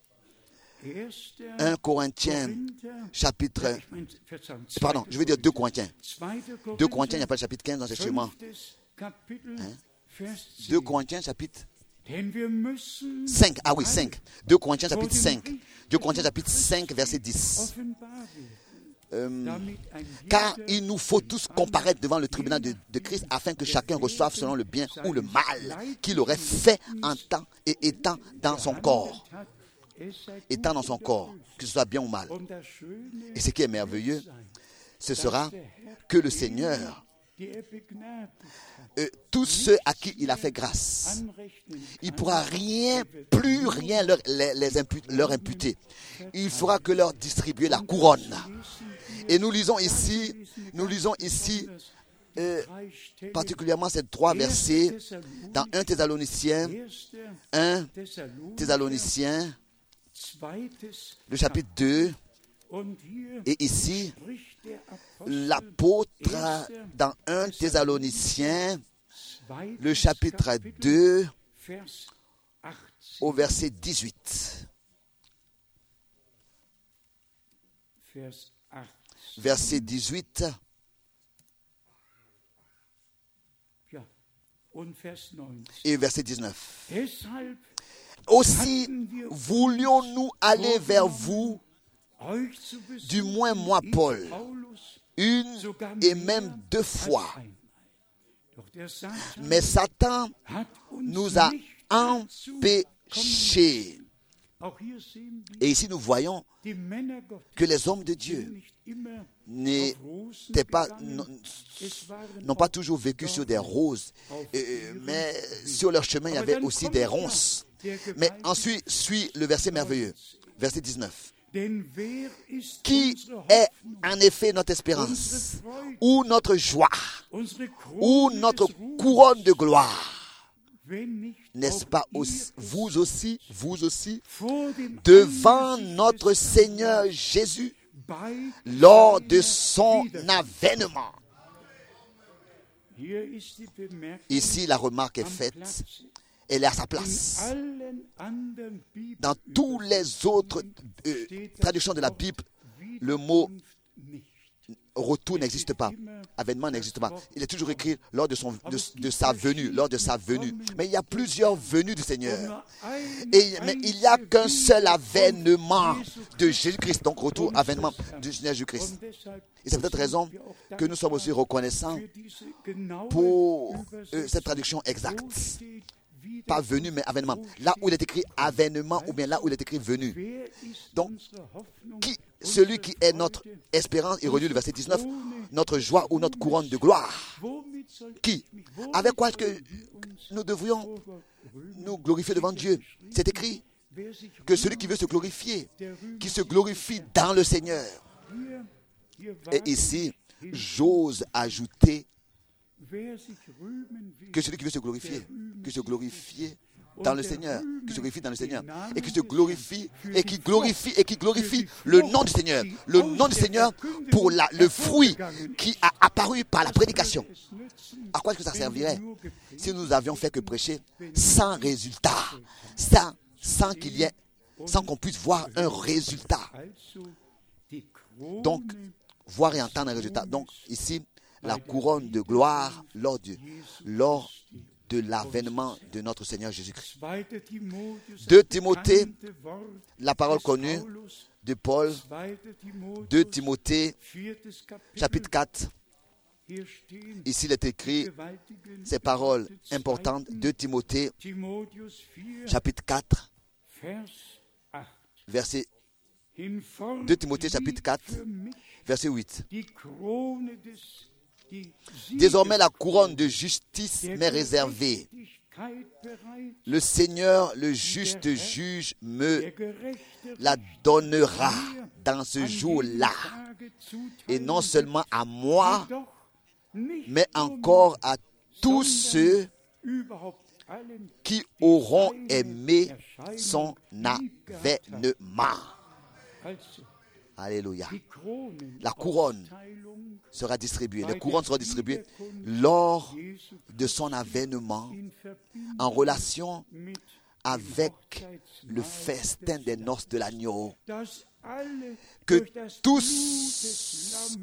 1 Corinthiens, chapitre... Pardon, je veux dire 2 Corinthiens. 2 Corinthiens, il n'y a pas le chapitre 15 dans ce chemin. 2 Corinthiens, chapitre 5. Ah oui, 5. 2 Corinthiens, chapitre 5. 2 Corinthiens, chapitre 5, verset 10. Car il nous faut tous comparaître devant le tribunal de Christ afin que chacun reçoive selon le bien ou le mal qu'il aurait fait en temps et étant dans son corps. Étant dans son corps, que ce soit bien ou mal. Et ce qui est merveilleux, ce sera que le Seigneur, tous ceux à qui il a fait grâce, il ne pourra plus rien leur imputer. Il fera que leur distribuer la couronne. Et nous lisons ici particulièrement ces 3 versets dans 1 Thessaloniciens, le chapitre 2, et ici, l'apôtre dans 1 Thessaloniciens, le chapitre 2, au verset 18. Verset 18. Et verset 19. Aussi voulions-nous aller vers vous, du moins moi, Paul, une et même 2 fois. Mais Satan nous a empêchés. Et ici nous voyons que les hommes de Dieu n'ont pas toujours vécu sur des roses, mais sur leur chemin il y avait aussi des ronces. Mais ensuite suit le verset merveilleux, verset 19. Qui est en effet notre espérance, ou notre joie, ou notre couronne de gloire? N'est-ce pas vous aussi, devant notre Seigneur Jésus, lors de son avènement? Ici, la remarque est faite. elle est à sa place. Dans tous les autres traductions de la Bible, le mot retour n'existe pas. Avènement n'existe pas. Il est toujours écrit lors de sa venue, lors de sa venue. Mais il y a plusieurs venues du Seigneur. Mais il n'y a qu'un seul avènement de Jésus-Christ. Donc retour, avènement du Seigneur Jésus-Christ. Et c'est peut-être raison que nous sommes aussi reconnaissants pour cette traduction exacte. Pas venu, mais avènement. Là où il est écrit avènement, ou bien là où il est écrit venu. Donc, celui qui est notre espérance, il relit le verset 19, notre joie ou notre couronne de gloire. Qui? Avec quoi est-ce que nous devrions nous glorifier devant Dieu? C'est écrit que celui qui veut se glorifier, qui se glorifie dans le Seigneur. Et ici, j'ose ajouter que celui qui veut se glorifier dans le Seigneur, qui se glorifie dans le Seigneur, et qui se glorifie, et qui glorifie le nom du Seigneur. Le nom du Seigneur pour le fruit qui a apparu par la prédication. À quoi est-ce que ça servirait si nous avions fait que prêcher sans résultat, sans qu'on puisse voir un résultat. Donc, voir et entendre un résultat. Donc, ici, la couronne de gloire lors de l'avènement de notre Seigneur Jésus-Christ. 2 Timothée, la parole connue de Paul, 2 Timothée, chapitre 4. Ici, il est écrit ces paroles importantes. 2 Timothée, chapitre 4, verset 2 Timothée, chapitre 4, verset 8. Désormais, la couronne de justice m'est réservée. Le Seigneur, le juste juge, me la donnera dans ce jour-là. Et non seulement à moi, mais encore à tous ceux qui auront aimé son avènement. Alléluia. La couronne sera distribuée. Les couronnes seront distribuées lors de son avènement en relation avec le festin des noces de l'agneau. Que tous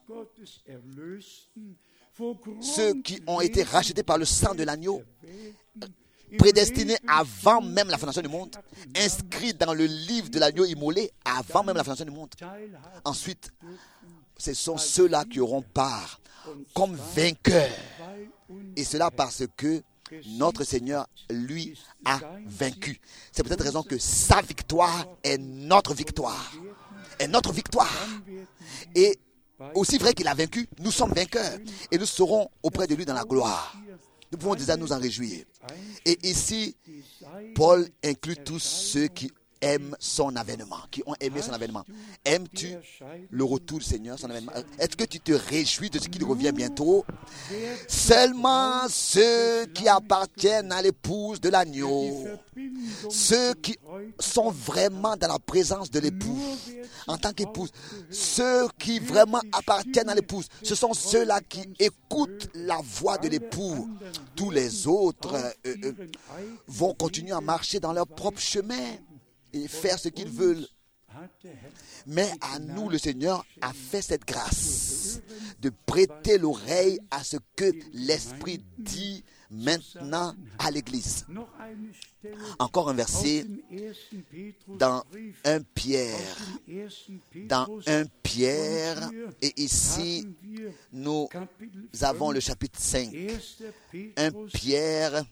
ceux qui ont été rachetés par le sang de l'agneau, prédestinés avant même la fondation du monde, inscrits dans le livre de l'agneau immolé avant même la fondation du monde. Ensuite, ce sont ceux-là qui auront part comme vainqueurs. Et cela parce que notre Seigneur, lui, a vaincu. C'est peut-être raison que sa victoire est notre victoire. Est notre victoire. Et aussi vrai qu'il a vaincu, nous sommes vainqueurs. Et nous serons auprès de lui dans la gloire. Nous pouvons déjà nous en réjouir. Et ici, Paul inclut tous ceux qui aiment son avènement, qui ont aimé son avènement. Aimes-tu le retour du Seigneur, son avènement? Est-ce que tu te réjouis de ce qu'il revient bientôt? Seulement ceux qui appartiennent à l'épouse de l'agneau, ceux qui sont vraiment dans la présence de l'époux, en tant qu'épouse, ceux qui vraiment appartiennent à l'épouse, ce sont ceux-là qui écoutent la voix de l'époux. Tous les autres vont continuer à marcher dans leur propre chemin et faire ce qu'ils veulent. Mais à nous, le Seigneur a fait cette grâce de prêter l'oreille à ce que l'Esprit dit maintenant à l'Église. Encore un verset dans 1 Pierre. Dans 1 Pierre, et ici, nous avons le chapitre 5. 1 Pierre,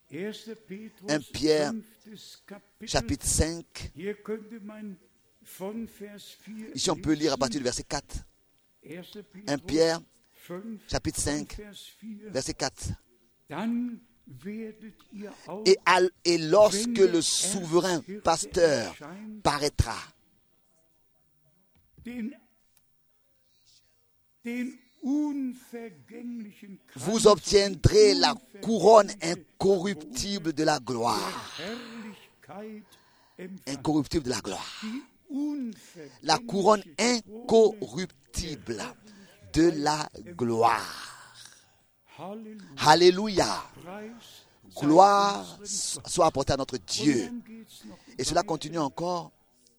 chapitre 5. Ici, on peut lire à partir du verset 4. 1 Pierre, chapitre 5, verset 4. Et lorsque le souverain pasteur paraîtra, vous obtiendrez la couronne incorruptible de la gloire. Incorruptible de la gloire. La couronne incorruptible de la gloire. Alléluia. gloire soit apportée à notre Dieu. Et cela continue encore.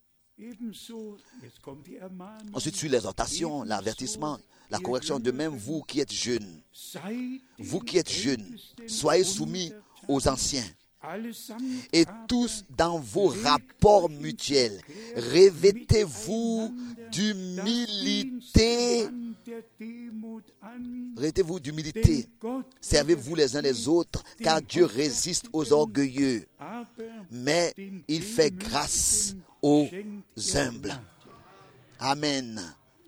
Ensuite, sur l'exhortation, l'avertissement, la correction, de même vous qui êtes jeunes. Vous qui êtes jeunes, soyez soumis aux anciens. Et tous dans vos rapports mutuels, revêtez-vous d'humilité. Revêtez-vous d'humilité. Servez-vous les uns les autres, car Dieu résiste aux orgueilleux, mais il fait grâce aux humbles. Amen.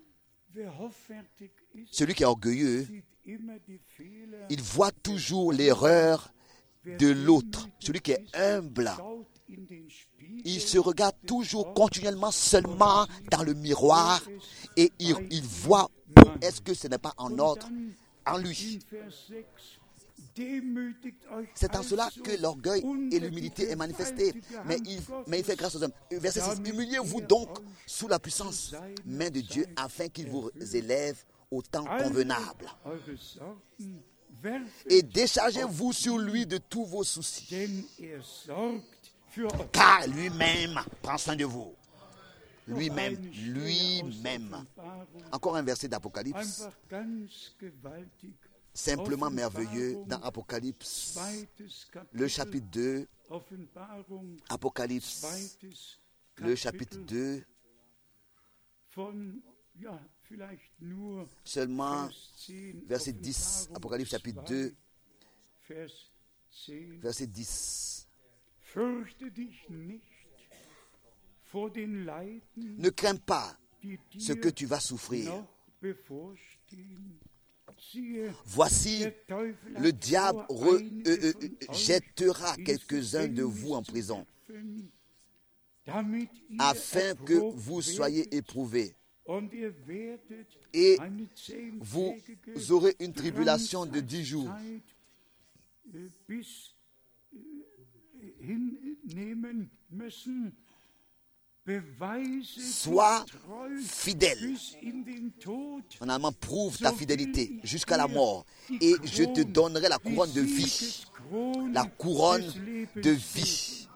Celui qui est orgueilleux, il voit toujours l'erreur de l'autre. Celui qui est humble, il se regarde toujours continuellement seulement dans le miroir et il voit où est-ce que ce n'est pas en ordre en lui. C'est en cela que l'orgueil et l'humilité est manifesté. Mais il fait grâce aux hommes. Verset 6. Humiliez-vous donc sous la puissance main de Dieu afin qu'il vous élève au temps convenable. Et déchargez-vous sur lui de tous vos soucis. Car lui-même prend soin de vous. Lui-même. Encore un verset d'Apocalypse. Simplement merveilleux dans Apocalypse, le chapitre 2. Apocalypse, le chapitre 2. Seulement verset 10, Apocalypse chapitre 2, verset 10. Ne crains pas ce que tu vas souffrir. Voici, le diable jettera quelques-uns de vous en prison, afin que vous soyez éprouvés. Et vous aurez une tribulation de 10 jours. Sois fidèle. En allemand, prouve ta fidélité jusqu'à la mort. Et je te donnerai la couronne de vie. La couronne de vie.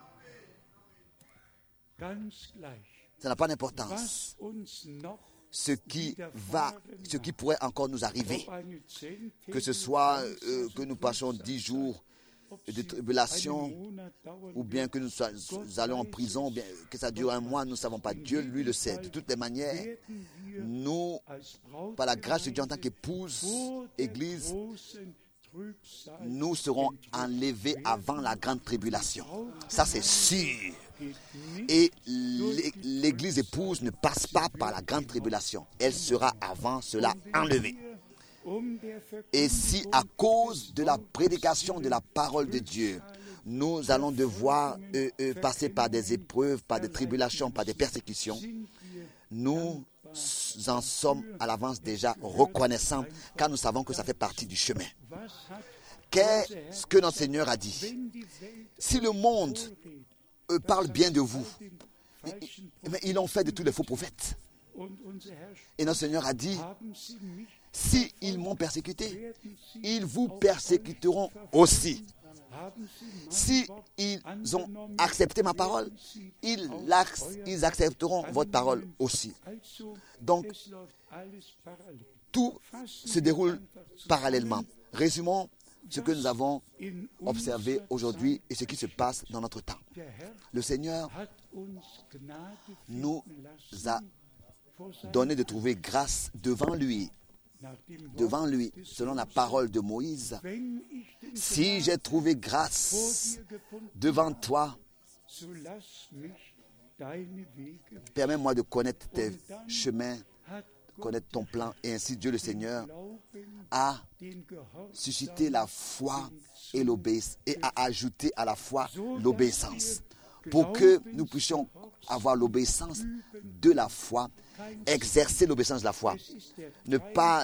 Ça n'a pas d'importance. Ce qui pourrait encore nous arriver, que ce soit que nous passions 10 jours de tribulation, ou bien que nous allons en prison, ou bien que ça dure 1 mois, nous ne savons pas. Dieu, lui, le sait. De toutes les manières, nous, par la grâce de Dieu en tant qu'épouse, Église, nous serons enlevés avant la grande tribulation. Ça, c'est sûr. Et l'Église épouse ne passe pas par la grande tribulation. Elle sera avant cela enlevée. Et si à cause de la prédication de la parole de Dieu, nous allons devoir passer par des épreuves, par des tribulations, par des persécutions, nous en sommes à l'avance déjà reconnaissants, car nous savons que ça fait partie du chemin. Qu'est-ce que notre Seigneur a dit? Si le monde parle bien de vous, mais ils l'ont fait de tous les faux prophètes. Et notre Seigneur a dit, si ils m'ont persécuté, ils vous persécuteront aussi. Si ils ont accepté ma parole, ils accepteront votre parole aussi. Donc, tout se déroule parallèlement. Résumons ce que nous avons observé aujourd'hui et ce qui se passe dans notre temps. Le Seigneur nous a donné de trouver grâce devant lui, selon la parole de Moïse. Si j'ai trouvé grâce devant toi, permets-moi de connaître tes chemins, connaître ton plan. Et ainsi Dieu le Seigneur a suscité la foi et l'obéissance, et a ajouté à la foi l'obéissance, pour que nous puissions avoir l'obéissance de la foi, exercer l'obéissance de la foi, ne pas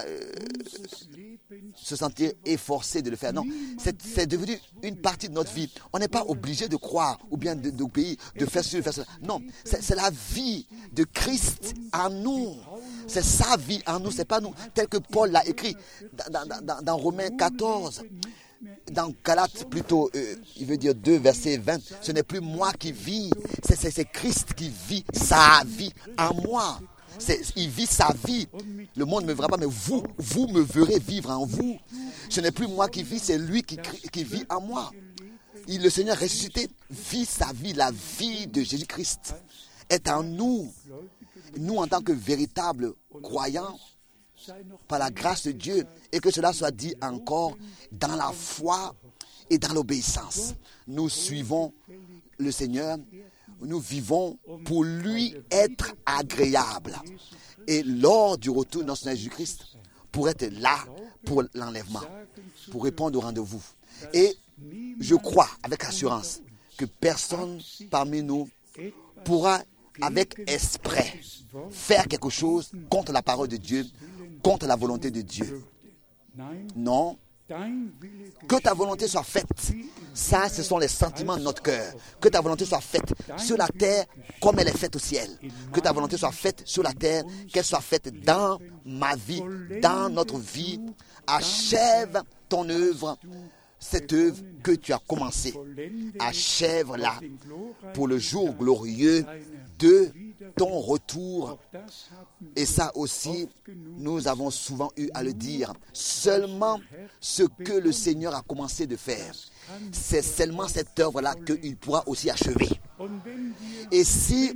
se sentir efforcé de le faire. Non, c'est devenu une partie de notre vie. On n'est pas obligé de croire ou bien d'obéir, de faire ceci, de faire cela. Non, c'est la vie de Christ en nous. C'est sa vie en nous, c'est pas nous. Tel que Paul l'a écrit dans Romains 14. dans Galates plutôt, il veut dire 2, verset 20, ce n'est plus moi qui vis, c'est Christ qui vit sa vie en moi. Il vit sa vie. Le monde ne me verra pas, mais vous me verrez vivre en vous. Ce n'est plus moi qui vis, c'est lui qui vit en moi. Le Seigneur ressuscité vit sa vie. La vie de Jésus-Christ est en nous. Nous, en tant que véritables croyants, par la grâce de Dieu, et que cela soit dit encore dans la foi et dans l'obéissance. Nous suivons le Seigneur, nous vivons pour lui être agréable. Et lors du retour de notre Seigneur Jésus-Christ, pour être là pour l'enlèvement, pour répondre au rendez-vous. Et je crois avec assurance que personne parmi nous pourra avec esprit faire quelque chose contre la parole de Dieu, contre la volonté de Dieu. Non. Que ta volonté soit faite. Ça, ce sont les sentiments de notre cœur. Que ta volonté soit faite sur la terre comme elle est faite au ciel. Que ta volonté soit faite sur la terre, qu'elle soit faite dans ma vie, dans notre vie. Achève ton œuvre, cette œuvre que tu as commencée. Achève-la pour le jour glorieux de ton retour. Et ça aussi, nous avons souvent eu à le dire. Seulement ce que le Seigneur a commencé de faire, c'est seulement cette œuvre-là qu'il pourra aussi achever. Et si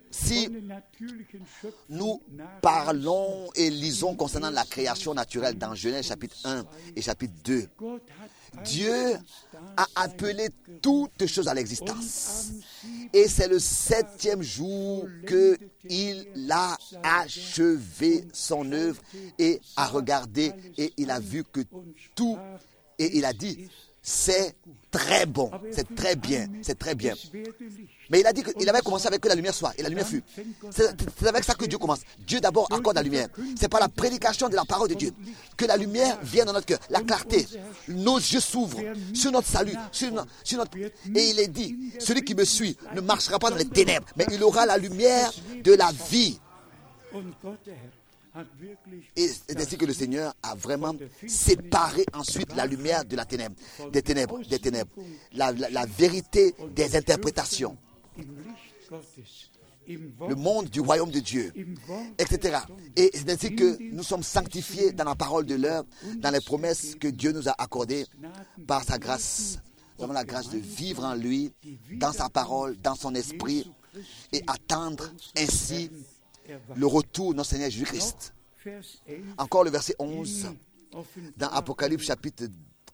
nous parlons et lisons concernant la création naturelle dans Genèse chapitre 1 et chapitre 2, Dieu a appelé toutes choses à l'existence. Et c'est le 7e jour qu'il a achevé son œuvre et a regardé et il a vu que tout, et il a dit, c'est très bon, c'est très bien, c'est très bien. Mais il a dit qu'il avait commencé avec que la lumière soit, et la lumière fut. C'est avec ça que Dieu commence. Dieu d'abord accorde la lumière. C'est par la prédication de la parole de Dieu que la lumière vient dans notre cœur, la clarté. Nos yeux s'ouvrent sur notre salut, sur notre... Et il est dit, celui qui me suit ne marchera pas dans les ténèbres, mais il aura la lumière de la vie. Et c'est ainsi que le Seigneur a vraiment séparé ensuite la lumière de la ténèbre, des ténèbres. La vérité des interprétations. Le monde du royaume de Dieu, etc. Et c'est ainsi que nous sommes sanctifiés dans la parole de l'heure, dans les promesses que Dieu nous a accordées par sa grâce. Nous avons la grâce de vivre en lui, dans sa parole, dans son esprit, et attendre ainsi le retour de notre Seigneur Jésus-Christ. Encore le verset 11 dans Apocalypse chapitre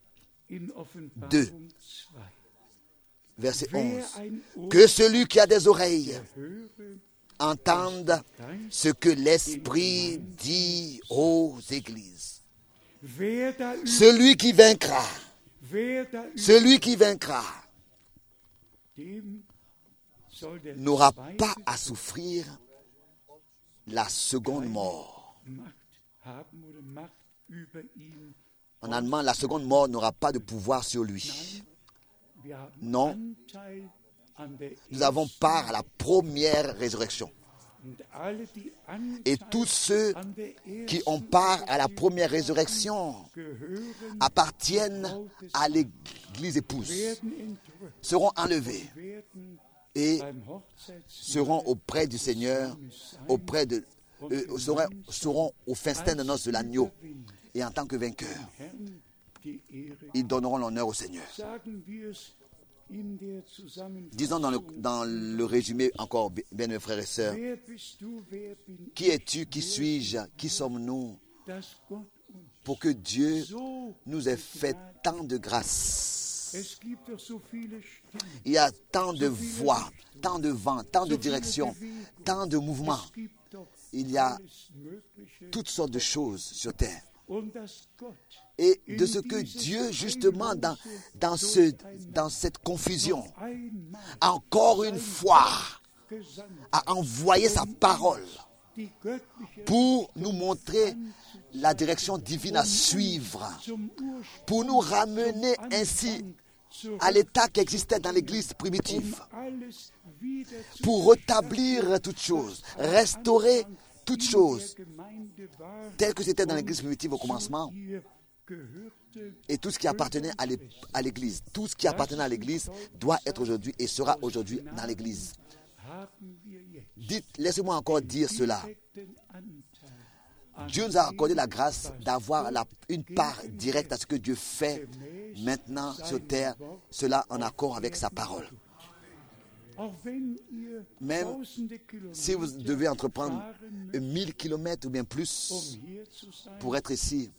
2, verset 11. Que celui qui a des oreilles entende ce que l'Esprit dit aux églises. Celui qui vaincra n'aura pas à souffrir la seconde mort. En allemand, la seconde mort n'aura pas de pouvoir sur lui. Non, nous avons part à la première résurrection. Et tous ceux qui ont part à la première résurrection appartiennent à l'Église épouse, seront enlevés et seront auprès du Seigneur, seront au festin de noces de l'agneau. Et en tant que vainqueurs, ils donneront l'honneur au Seigneur. Disons dans le résumé encore, bien mes frères et sœurs, qui es-tu, qui suis-je, qui sommes-nous pour que Dieu nous ait fait tant de grâce. Il y a tant de voix, tant de vents, tant de directions, tant de mouvements. Il y a toutes sortes de choses sur terre. Et de ce que Dieu, justement, dans cette confusion, encore une fois, a envoyé sa parole pour nous montrer la direction divine à suivre, pour nous ramener ainsi à l'état qui existait dans l'Église primitive, pour rétablir toutes choses, restaurer toutes choses, telles que c'était dans l'Église primitive au commencement. Et tout ce qui appartenait à l'Église, tout ce qui appartenait à l'Église doit être aujourd'hui et sera aujourd'hui dans l'Église. Dites, laissez-moi encore dire cela. Dieu nous a accordé la grâce d'avoir une part directe à ce que Dieu fait maintenant sur terre, cela en accord avec sa parole. Même si vous devez entreprendre 1000 kilomètres ou bien plus pour être ici,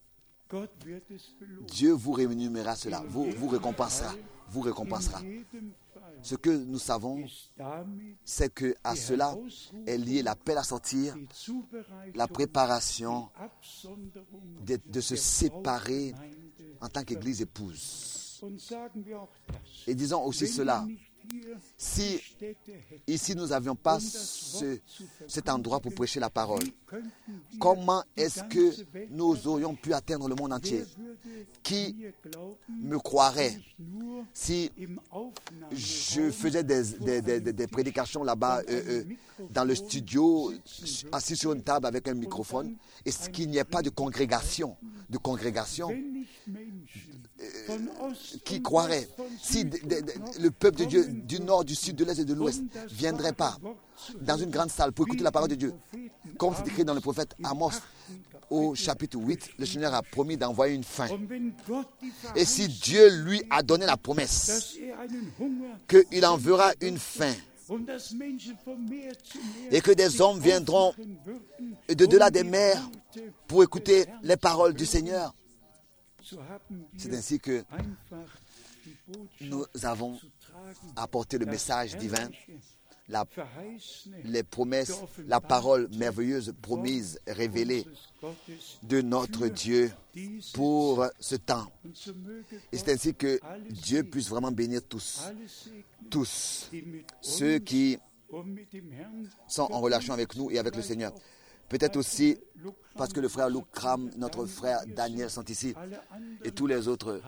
Dieu vous rémunérera cela, vous récompensera, vous récompensera. Ce que nous savons, c'est qu'à cela est liée l'appel à sortir, la préparation de se séparer en tant qu'Église épouse. Et disons aussi cela, si ici nous n'avions pas cet endroit pour prêcher la parole, comment est-ce que nous aurions pu atteindre le monde entier? Qui me croirait si je faisais des prédications là-bas dans le studio, assis sur une table avec un microphone, et qu'il n'y ait pas de congrégation qui croirait si le peuple de Dieu du nord, du sud, de l'est et de l'ouest ne viendrait pas dans une grande salle pour écouter la parole de Dieu, comme c'est écrit dans le prophète Amos au chapitre 8, le Seigneur a promis d'envoyer une faim. Et si Dieu lui a donné la promesse qu'il enverra une faim et que des hommes viendront de-delà des mers pour écouter les paroles du Seigneur, c'est ainsi que nous avons apporté le message divin, les promesses, la parole merveilleuse promise, révélée de notre Dieu pour ce temps. Et c'est ainsi que Dieu puisse vraiment bénir tous ceux qui sont en relation avec nous et avec le Seigneur. Peut-être aussi parce que le frère Luke Cram, notre frère Daniel sont ici et tous les autres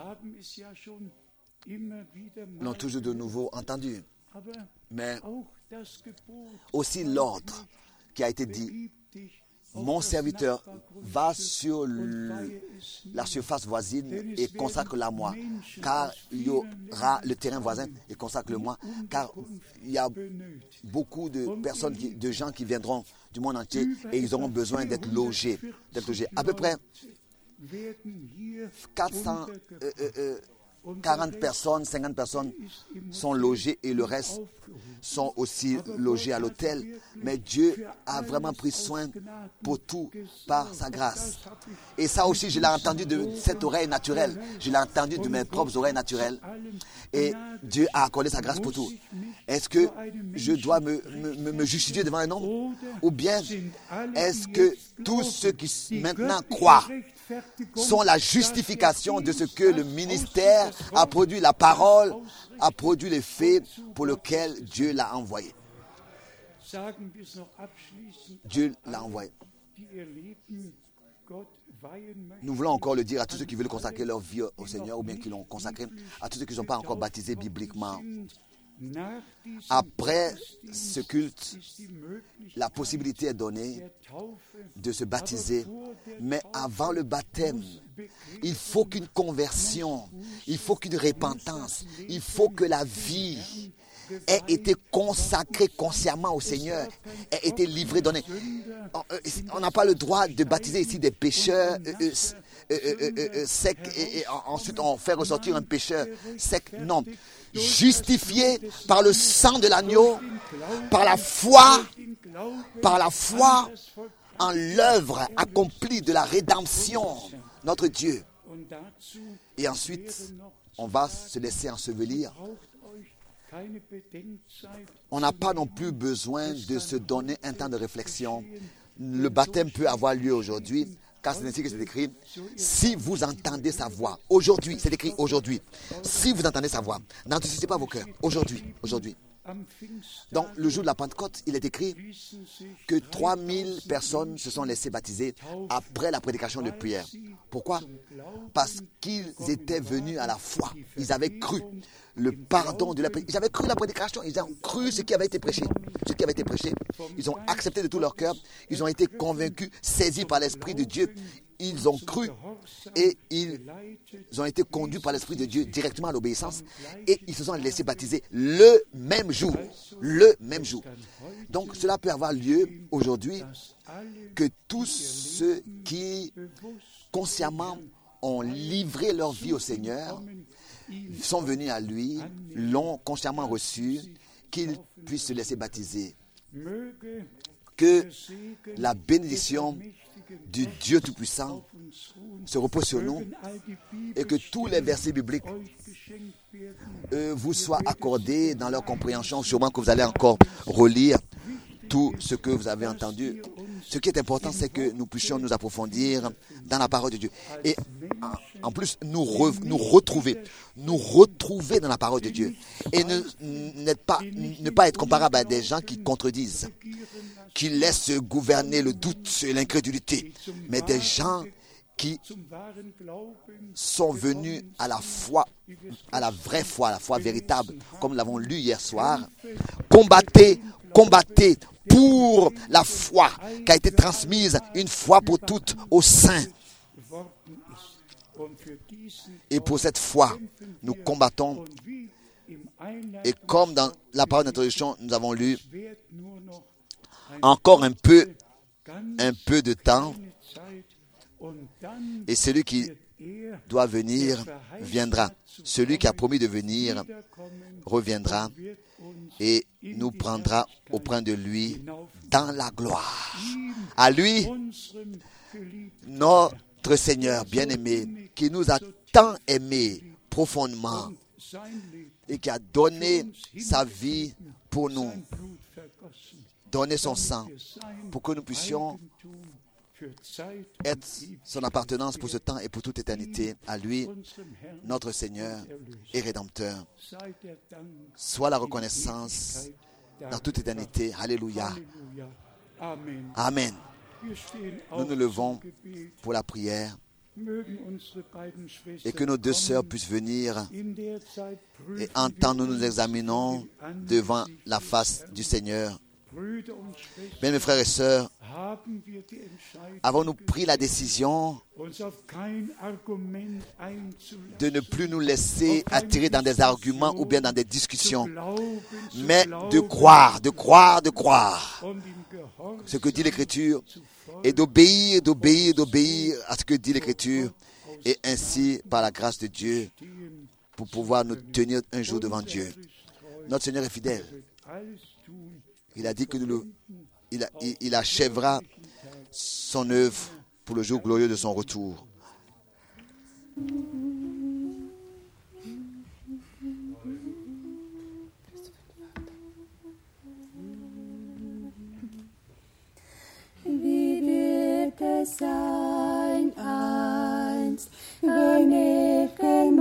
l'ont toujours de nouveau entendu. Mais aussi l'ordre qui a été dit, mon serviteur va sur la surface voisine et consacre-la à moi, car il y aura le terrain voisin et consacre-le moi, car il y a beaucoup de personnes, de gens qui viendront du monde entier et ils auront besoin d'être logés. À peu près 40 personnes, 50 personnes sont logées et le reste sont aussi logés à l'hôtel. Mais Dieu a vraiment pris soin pour tout par sa grâce. Et ça aussi, je l'ai entendu de cette oreille naturelle. Je l'ai entendu de mes propres oreilles naturelles. Et Dieu a accordé sa grâce pour tout. Est-ce que je dois me justifier devant un homme? Ou bien est-ce que tous ceux qui maintenant croient sont la justification de ce que le ministère a produit, la parole a produit les faits pour lesquels Dieu l'a envoyé. Dieu l'a envoyé. Nous voulons encore le dire à tous ceux qui veulent consacrer leur vie au Seigneur ou bien qui l'ont consacré, à tous ceux qui ne sont pas encore baptisés bibliquement. Après ce culte, la possibilité est donnée de se baptiser, mais avant le baptême, il faut qu'une conversion, il faut qu'une repentance, il faut que la vie ait été consacrée consciemment au Seigneur, ait été livrée, donnée. On n'a pas le droit de baptiser ici des pécheurs secs et ensuite on fait ressortir un pécheur sec. Non. Justifié par le sang de l'agneau, par la foi en l'œuvre accomplie de la rédemption, notre Dieu. Et ensuite, on va se laisser ensevelir. On n'a pas non plus besoin de se donner un temps de réflexion. Le baptême peut avoir lieu aujourd'hui, car c'est ainsi que c'est écrit. Si vous entendez sa voix, aujourd'hui, c'est écrit aujourd'hui. Si vous entendez sa voix, n'endurcissez pas vos cœurs. Aujourd'hui. Donc, le jour de la Pentecôte, il est écrit que 3000 personnes se sont laissées baptiser après la prédication de prière. Pourquoi? Parce qu'ils étaient venus à la foi. Ils avaient cru le pardon de la prédication. Ils avaient cru la prédication. Ils ont cru ce qui avait été prêché. Ils ont accepté de tout leur cœur. Ils ont été convaincus, saisis par l'Esprit de Dieu. ils ont cru et ils ont été conduits par l'Esprit de Dieu directement à l'obéissance et ils se sont laissés baptiser le même jour. Le même jour. Donc cela peut avoir lieu aujourd'hui que tous ceux qui consciemment ont livré leur vie au Seigneur sont venus à lui, l'ont consciemment reçu, qu'ils puissent se laisser baptiser. Que la bénédiction du Dieu Tout-Puissant se repose sur nous et que tous les versets bibliques vous soient accordés dans leur compréhension. Sûrement que vous allez encore relire tout ce que vous avez entendu. Ce qui est important, c'est que nous puissions nous approfondir dans la parole de Dieu. Et en plus, nous retrouver dans la parole de Dieu. Et ne pas être comparable à des gens qui contredisent, qui laissent gouverner le doute et l'incrédulité. Mais des gens qui sont venus à la foi, à la vraie foi, à la foi véritable, comme nous l'avons lu hier soir. Combattez pour la foi qui a été transmise une fois pour toutes aux saints. Et pour cette foi, nous combattons. Et comme dans la parole d'introduction, nous avons lu encore un peu de temps. Et celui qui doit venir viendra. Celui qui a promis de venir reviendra et nous prendra auprès de lui dans la gloire. À lui, notre Seigneur bien-aimé, qui nous a tant aimés profondément et qui a donné sa vie pour nous, donné son sang pour que nous puissions être son appartenance pour ce temps et pour toute éternité. À lui, notre Seigneur et Rédempteur, soit la reconnaissance dans toute éternité. Alléluia. Amen. Nous nous levons pour la prière et que nos deux sœurs puissent venir et en temps nous nous examinons devant la face du Seigneur. Bien, mes frères et sœurs, avons-nous pris la décision de ne plus nous laisser attirer dans des arguments ou bien dans des discussions, mais de croire ce que dit l'Écriture et d'obéir à ce que dit l'Écriture et ainsi, par la grâce de Dieu, pour pouvoir nous tenir un jour devant Dieu. Notre Seigneur est fidèle. Il a dit que il achèvera son œuvre pour le jour glorieux de son retour. Wie wird es sein einst, ein ewiger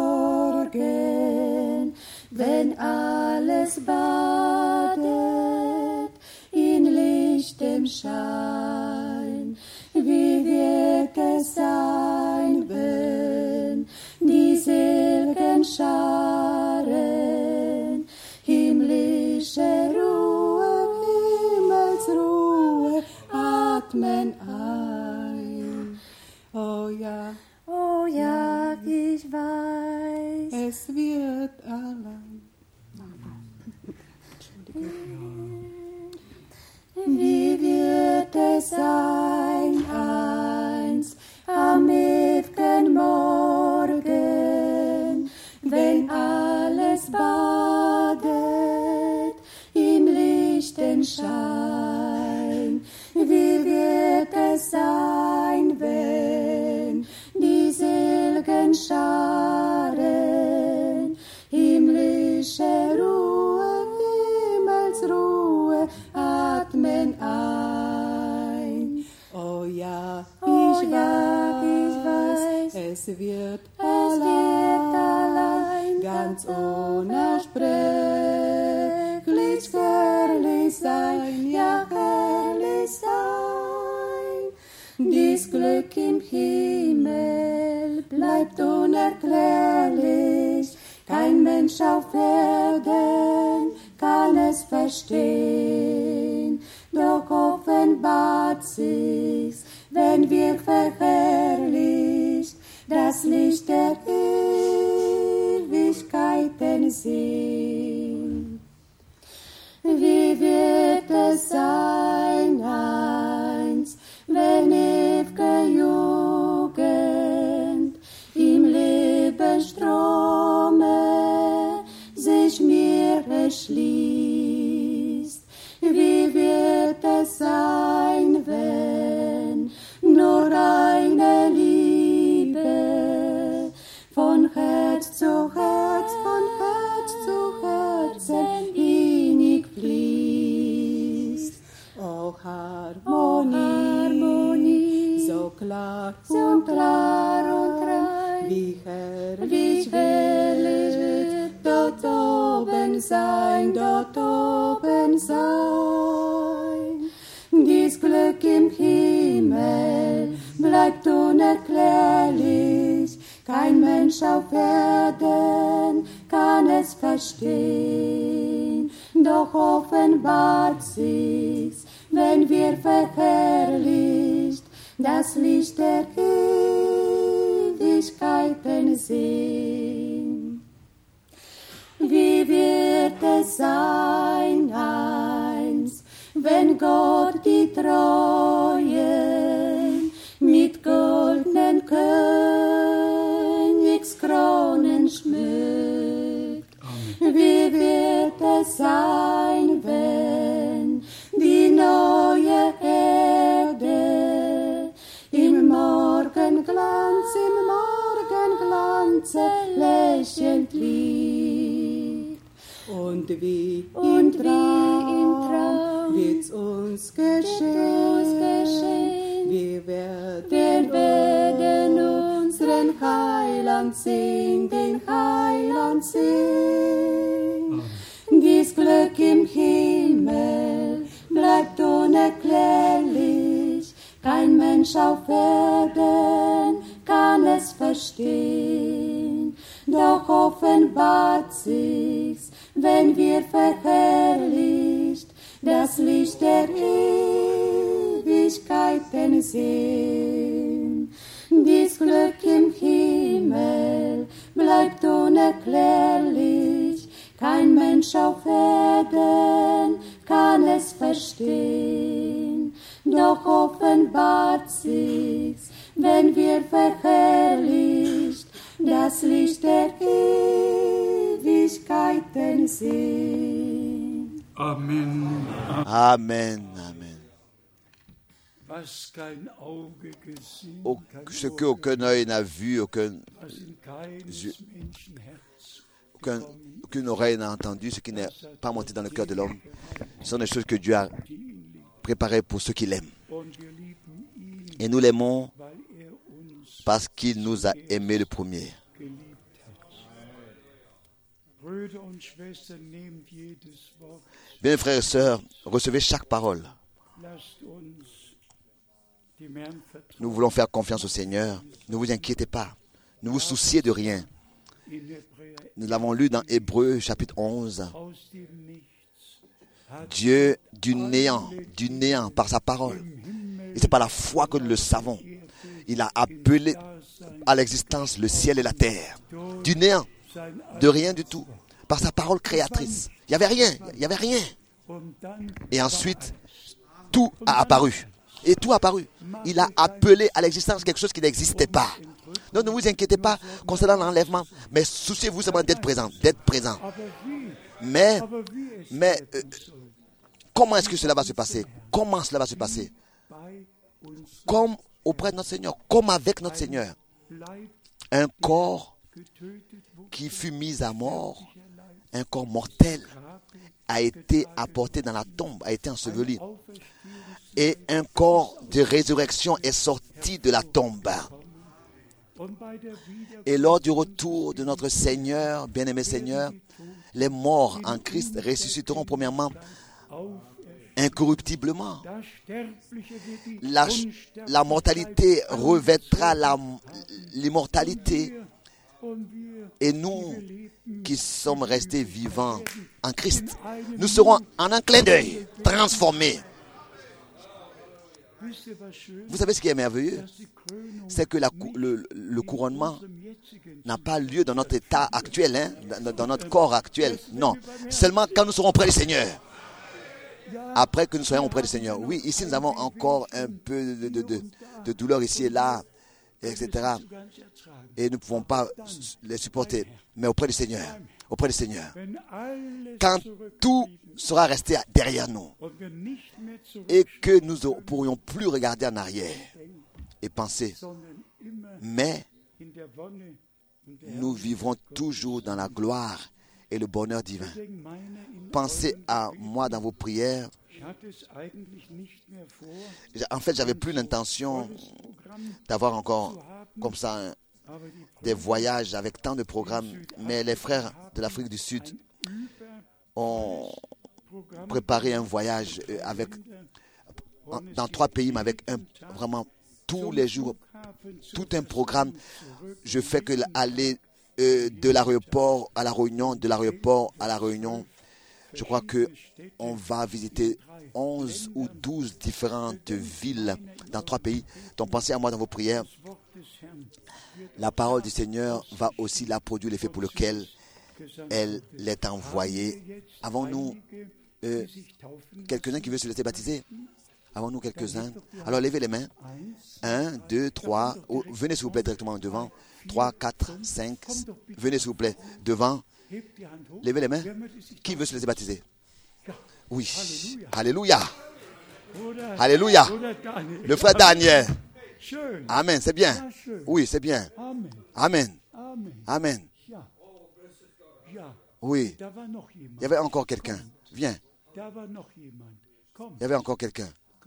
Morgen, wenn alles badet in lichtem Schein? Wie wird es sein, wenn die seligen Scharen himmlische Ruhe, Himmelsruhe atmen ein? Oh ja, ich weiß, es wird allein. Wie wird es sein einst am ewigen Morgen, wenn alles badet im lichten Schein? Wie wird es sein, wenn die seligen Scharen himmlische Ruhe, Himmelsruhe atmen ein? Oh ja, ich weiß, es wird allein, ganz unersprechlich herrlich sein, ja herrlich sein. Dies Glück im Himmel bleibt unerklärlich, kein Mensch auf Erden kann es verstehen, doch offenbart sich's, wenn wir verherrlichen das Licht der Ewigkeiten sehen. Wie wird es sein einst, wenn ew'ge Jugend im Lebensstrome sich mir erschließt? Wie wird es sein, wenn nur eine Liebe von Herz zu Herz, von Herz zu Herzen innig fließt? O Harmonie, so klar und rein, wie herrlich wird dort oben sein, dort oben sein. Dies Glück im Himmel bleibt unerklärlich, kein Mensch auf Erden kann es verstehen. Doch offenbart sich's, wenn wir verherrlicht das Licht der Ewigkeiten sehen. Wie wird es sein einst, wenn Gott die Treuen mit goldenen Königskronen schmückt? Wie wird es sein, wenn die neue Erde im Morgenglanze lächelnd liegt? Und wie im Traum wird's uns geschehen, wir werden unseren Heiland sehen, den Heiland sehen. Dies Glück im Himmel bleibt unerklärlich, kein Mensch auf Erden kann es verstehen. Doch offenbart sich's, wenn wir verherrlicht das Licht der Ewigkeiten sehen. Dies Glück im Himmel bleibt unerklärlich, kein Mensch auf Erden kann es verstehen. Doch offenbart sich's, wenn wir verherrlicht das Licht der Ewigkeiten sehen. Amen. Amen. Amen. Was kein Auge gesehen, Ce qu'aucun œil n'a vu, was in keines Menschenherz aucune oreille n'a entendu, ce qui n'est pas monté dans le cœur de l'homme, ce sont des choses que Dieu a préparées pour ceux qui l'aiment. und wir lieben ihn, Et nous l'aimons weil uns parce qu'il nous a aimés le premier. geliebt hat. Brüder und Schwestern, nehmt jedes Wort, Bien, frères et sœurs, recevez chaque parole. lasst uns dem Herrn vertrauen. Nous voulons faire confiance au Seigneur. Ne vous inquiétez pas. Ne vous souciez de rien. In Hebräer, Nous l'avons lu dans Hébreux chapitre 11. aus dem Nichts hat Dieu du néant, par sa parole. Et c'est par la foi que nous le savons. Il a appelé à l'existence le ciel et la terre. Du néant, sein de rien du tout. Par sa parole créatrice. Il n'y avait rien, il n'y avait rien. und dann Et ensuite, tout a apparu. Et tout a apparu. Il a appelé à l'existence quelque chose qui n'existait pas. Donc ne vous inquiétez pas concernant l'enlèvement, mais souciez-vous seulement d'être présent, Mais comment est-ce que cela va se passer? Comment cela va se passer? bei uns Comme auprès de notre Seigneur, comme avec notre Seigneur. Leib Un corps getötet wurde, qui fut mis à mort, un corps mortel, a été apporté dans la tombe, a été enseveli. Et un corps de résurrection est sorti de la tombe. und bei der Wiederkunft Et lors du retour de notre Seigneur, bien-aimé Seigneur, les morts en Christ ressusciteront premièrement incorruptiblement. das Sterbliche wird die La mortalité revêtera l'immortalité. und wir Et nous qui sommes restés vivants en Christ, nous serons en un clin d'œil transformés. Vous savez ce qui est merveilleux? C'est que le couronnement n'a pas lieu dans notre état actuel, hein, dans notre corps actuel. Non, seulement quand nous serons près du Seigneur. Après que nous soyons auprès du Seigneur. Oui, ici nous avons encore un peu de douleur ici et là, etc. Et nous ne pouvons pas les supporter. Mais auprès du Seigneur. Auprès du Seigneur. Quand tout sera resté derrière nous et que nous ne pourrions plus regarder en arrière et penser, mais nous vivrons toujours dans la gloire et le bonheur divin. Pensez à moi dans vos prières. En fait, j'avais plus l'intention d'avoir encore comme ça des voyages avec tant de programmes, mais les frères de l'Afrique du Sud ont préparé un voyage dans 3 pays, mais avec vraiment tous les jours, tout un programme. Je fais que aller de l'aéroport à la Réunion, de l'aéroport à la Réunion. Je crois qu'on va visiter 11 ou 12 différentes villes dans 3 pays. Donc pensez à moi dans vos prières. La parole du Seigneur va aussi là produire l'effet pour lequel elle l'est envoyée. Avons-nous quelques-uns qui veulent se laisser baptiser? Avons-nous quelques-uns? Alors levez les mains. 1, 2, 3. Oh, venez s'il vous plaît directement devant. 3, 4, 5. Venez s'il vous plaît devant. Levez les mains. Qui veut se laisser baptiser? Oui. Alléluia. Alléluia. Le frère Daniel. Amen, c'est bien. Oui, c'est bien. Amen. Amen. Oui. Il y avait encore quelqu'un. Viens. Il y avait encore quelqu'un.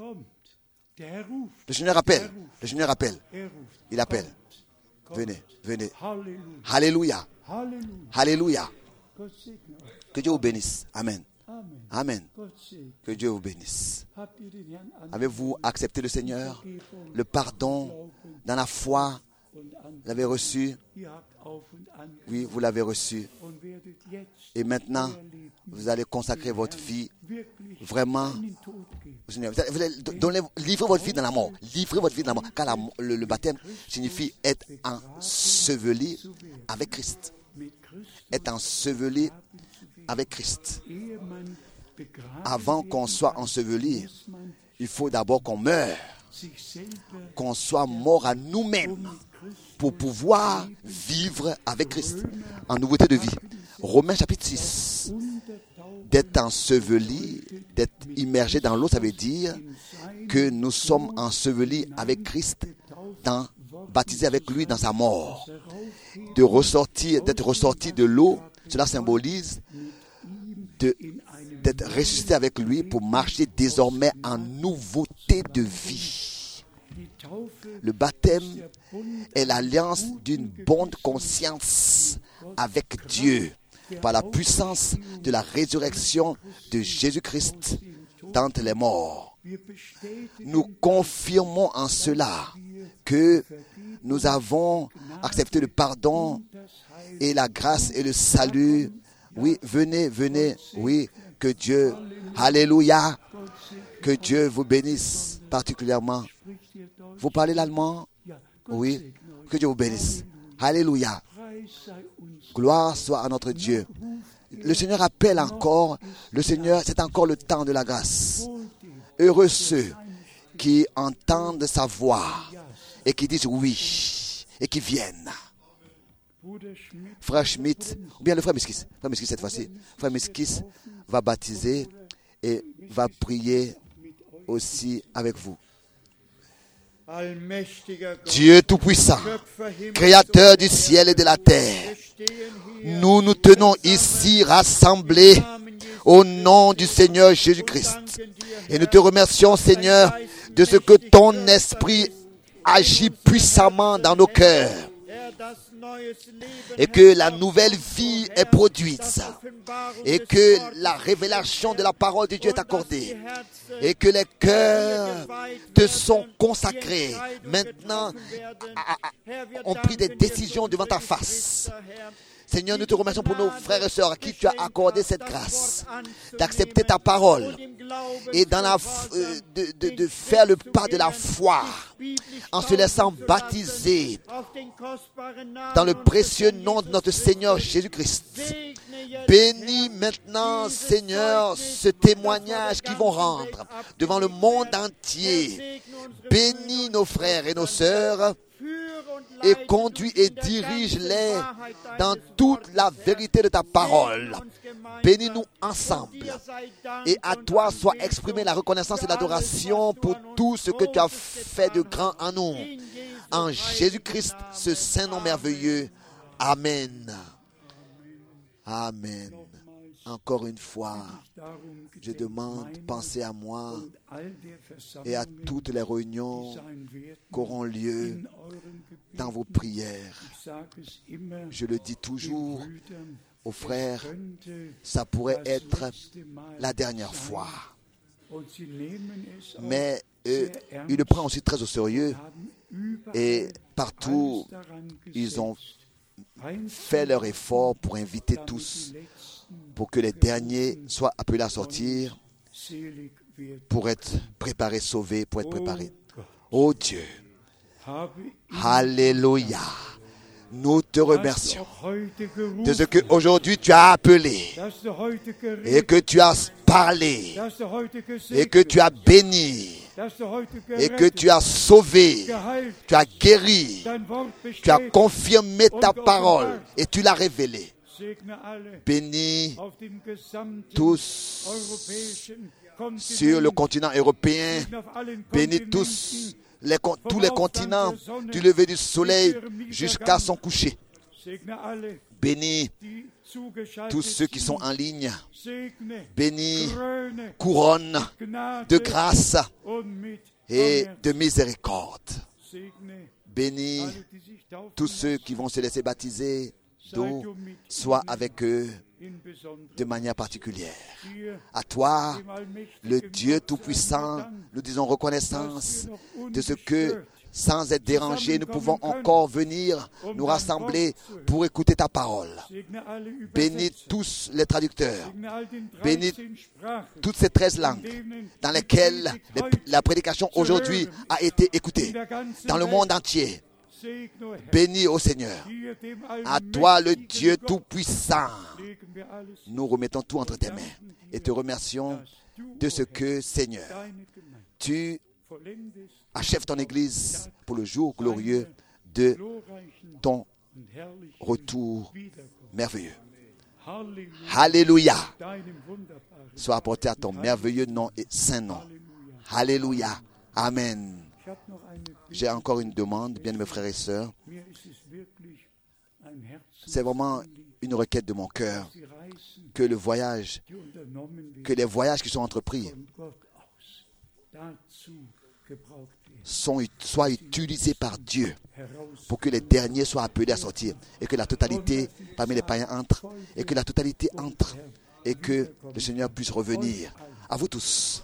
Le Seigneur appelle. Le Seigneur appelle. Il appelle. Venez, venez. Alléluia. Alléluia. Que Dieu vous bénisse. Amen. Amen. Que Dieu vous bénisse. Avez-vous accepté le Seigneur? Le pardon dans la foi? Vous l'avez reçu? Oui, vous l'avez reçu. Et maintenant, vous allez consacrer votre vie vraiment au Seigneur. Livrez votre vie dans la mort. Livrez votre vie dans la mort. Car le baptême signifie être enseveli avec Christ. Être enseveli avec Christ. Avant qu'on soit enseveli, il faut d'abord qu'on meure, qu'on soit mort à nous-mêmes pour pouvoir vivre avec Christ en nouveauté de vie. Romains chapitre 6. D'être enseveli, d'être immergé dans l'eau, ça veut dire que nous sommes ensevelis avec Christ, baptisés avec lui dans sa mort. D'être ressorti de l'eau, cela symbolise d'être ressuscité avec lui pour marcher désormais en nouveauté de vie. Le baptême est l'alliance d'une bonne conscience avec Dieu par la puissance de la résurrection de Jésus-Christ d'entre les morts. Nous confirmons en cela que nous avons accepté le pardon et la grâce et le salut. Oui, venez, venez. Oui, que Dieu, alléluia, que Dieu vous bénisse particulièrement. Vous parlez l'allemand? Oui, que Dieu vous bénisse. Alléluia. Gloire soit à notre Dieu. Le Seigneur appelle encore. Le Seigneur, c'est encore le temps de la grâce. Heureux ceux qui entendent sa voix et qui disent oui et qui viennent. Frère Schmidt, ou bien le frère Miskis cette fois-ci. Frère Miskis va baptiser et va prier aussi avec vous. Dieu Tout-Puissant, Créateur du ciel et de la terre, nous nous tenons ici rassemblés au nom du Seigneur Jésus-Christ. Et nous te remercions, Seigneur, de ce que ton esprit agit puissamment dans nos cœurs. Et que la nouvelle vie est produite. Et que la révélation de la parole de Dieu est accordée. Et que les cœurs te sont consacrés. Maintenant, ont pris des décisions devant ta face. Seigneur, nous te remercions pour nos frères et sœurs à qui tu as accordé cette grâce d'accepter ta parole et de faire le pas de la foi en se laissant baptiser dans le précieux nom de notre Seigneur Jésus-Christ. Bénis maintenant, Seigneur, ce témoignage qu'ils vont rendre devant le monde entier. Bénis nos frères et nos sœurs et conduis et dirige-les dans toute la vérité de ta parole. Bénis-nous ensemble. Et à toi soit exprimée la reconnaissance et l'adoration pour tout ce que tu as fait de grand en nous. En Jésus-Christ, ce saint nom merveilleux. Amen. Amen. Encore une fois, je demande, pensez à moi et à toutes les réunions qui auront lieu dans vos prières. Je le dis toujours aux frères, ça pourrait être la dernière fois. Mais ils le prennent aussi très au sérieux et partout, ils ont fait leur effort pour inviter tous, pour que les derniers soient appelés à sortir, pour être préparés, sauvés, pour être préparés. Oh Dieu, Alléluia, nous te remercions de ce qu'aujourd'hui tu as appelé et que tu as parlé et que tu as béni et que tu as sauvé, tu as guéri, tu as confirmé ta parole et tu l'as révélée. Bénis tous sur le continent européen, bénis tous tous les continents, du lever du soleil jusqu'à son coucher. Bénis tous ceux qui sont en ligne. Bénis, couronne de grâce et de miséricorde. Bénis tous ceux qui vont se laisser baptiser d'eau, sois avec eux de manière particulière. À toi, le Dieu Tout-Puissant, nous disons reconnaissance de ce que, sans être dérangés, nous pouvons encore venir nous rassembler pour écouter ta parole. Bénis tous les traducteurs. Bénis toutes ces 13 langues dans lesquelles la prédication aujourd'hui a été écoutée dans le monde entier. Bénis, ô Seigneur. À toi, le Dieu Tout-Puissant, nous remettons tout entre tes mains et te remercions de ce que, Seigneur, tu achèves ton Église pour le jour glorieux de ton retour merveilleux. Alléluia. Sois apporté à ton merveilleux nom et saint nom. Alléluia. Amen. J'ai encore une demande, bien mes frères et sœurs. C'est vraiment une requête de mon cœur que les voyages qui sont entrepris soient utilisés par Dieu pour que les derniers soient appelés à sortir et que la totalité parmi les païens entre et que la totalité entre et que le Seigneur puisse revenir à vous tous.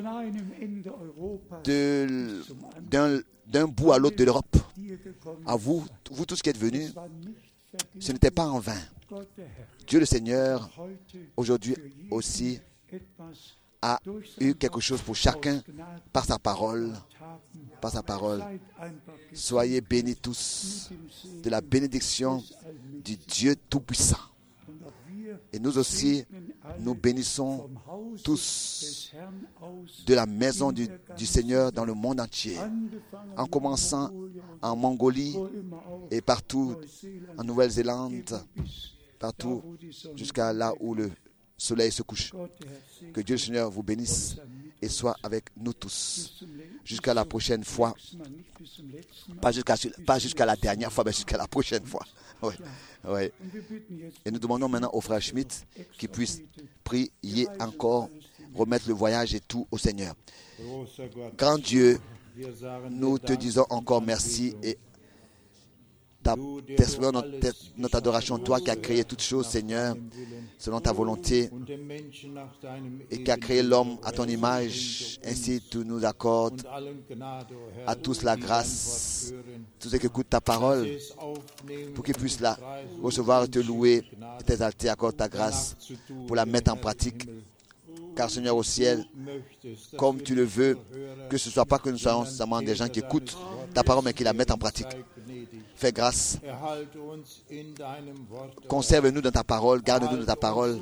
D'un bout à l'autre de l'Europe, à vous tous qui êtes venus, ce n'était pas en vain. Dieu le Seigneur, aujourd'hui aussi, a eu quelque chose pour chacun par sa parole. Par sa parole. Soyez bénis tous de la bénédiction du Dieu Tout-Puissant. Et nous aussi, nous bénissons tous de la maison du Seigneur dans le monde entier, en commençant en Mongolie et partout en Nouvelle-Zélande, partout jusqu'à là où le soleil se couche. Que Dieu le Seigneur vous bénisse et soit avec nous tous jusqu'à la prochaine fois. Pas jusqu'à la dernière fois, mais jusqu'à la prochaine fois. Ouais. Ouais. Et nous demandons maintenant au frère Schmidt qu'il puisse prier encore, remettre le voyage et tout au Seigneur. Grand Dieu, nous te disons encore merci et t'exprimons notre adoration, toi qui as créé toutes choses, Seigneur, selon ta volonté, et qui as créé l'homme à ton image. Ainsi, tu nous accordes à tous la grâce, tous ceux qui écoutent ta parole, pour qu'ils puissent la recevoir, te louer, t'exalter, accorde ta grâce, pour la mettre en pratique. Car Seigneur au ciel, comme tu le veux, que ce ne soit pas que nous soyons seulement des gens qui écoutent ta parole, mais qui la mettent en pratique. Fais grâce. Conserve-nous dans ta parole, garde-nous dans ta parole.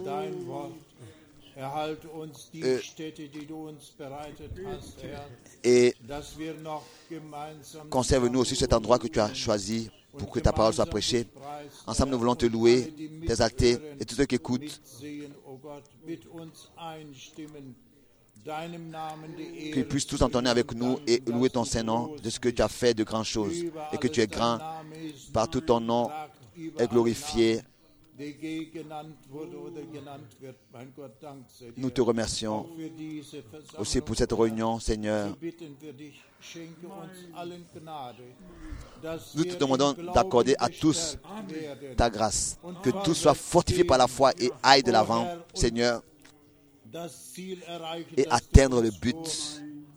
Et conserve-nous aussi cet endroit que tu as choisi pour que ta parole soit prêchée. Ensemble, nous voulons te louer, t'exalter, et tous ceux qui écoutent, qu'ils puissent tous entonner avec nous et louer ton Saint-Nom de ce que tu as fait de grandes choses, et que tu es grand, partout ton nom est glorifié. Nous te remercions aussi pour cette réunion, Seigneur. Nous te demandons d'accorder à tous ta grâce, que tous soient fortifiés par la foi et aillent de l'avant, Seigneur, et atteindre le but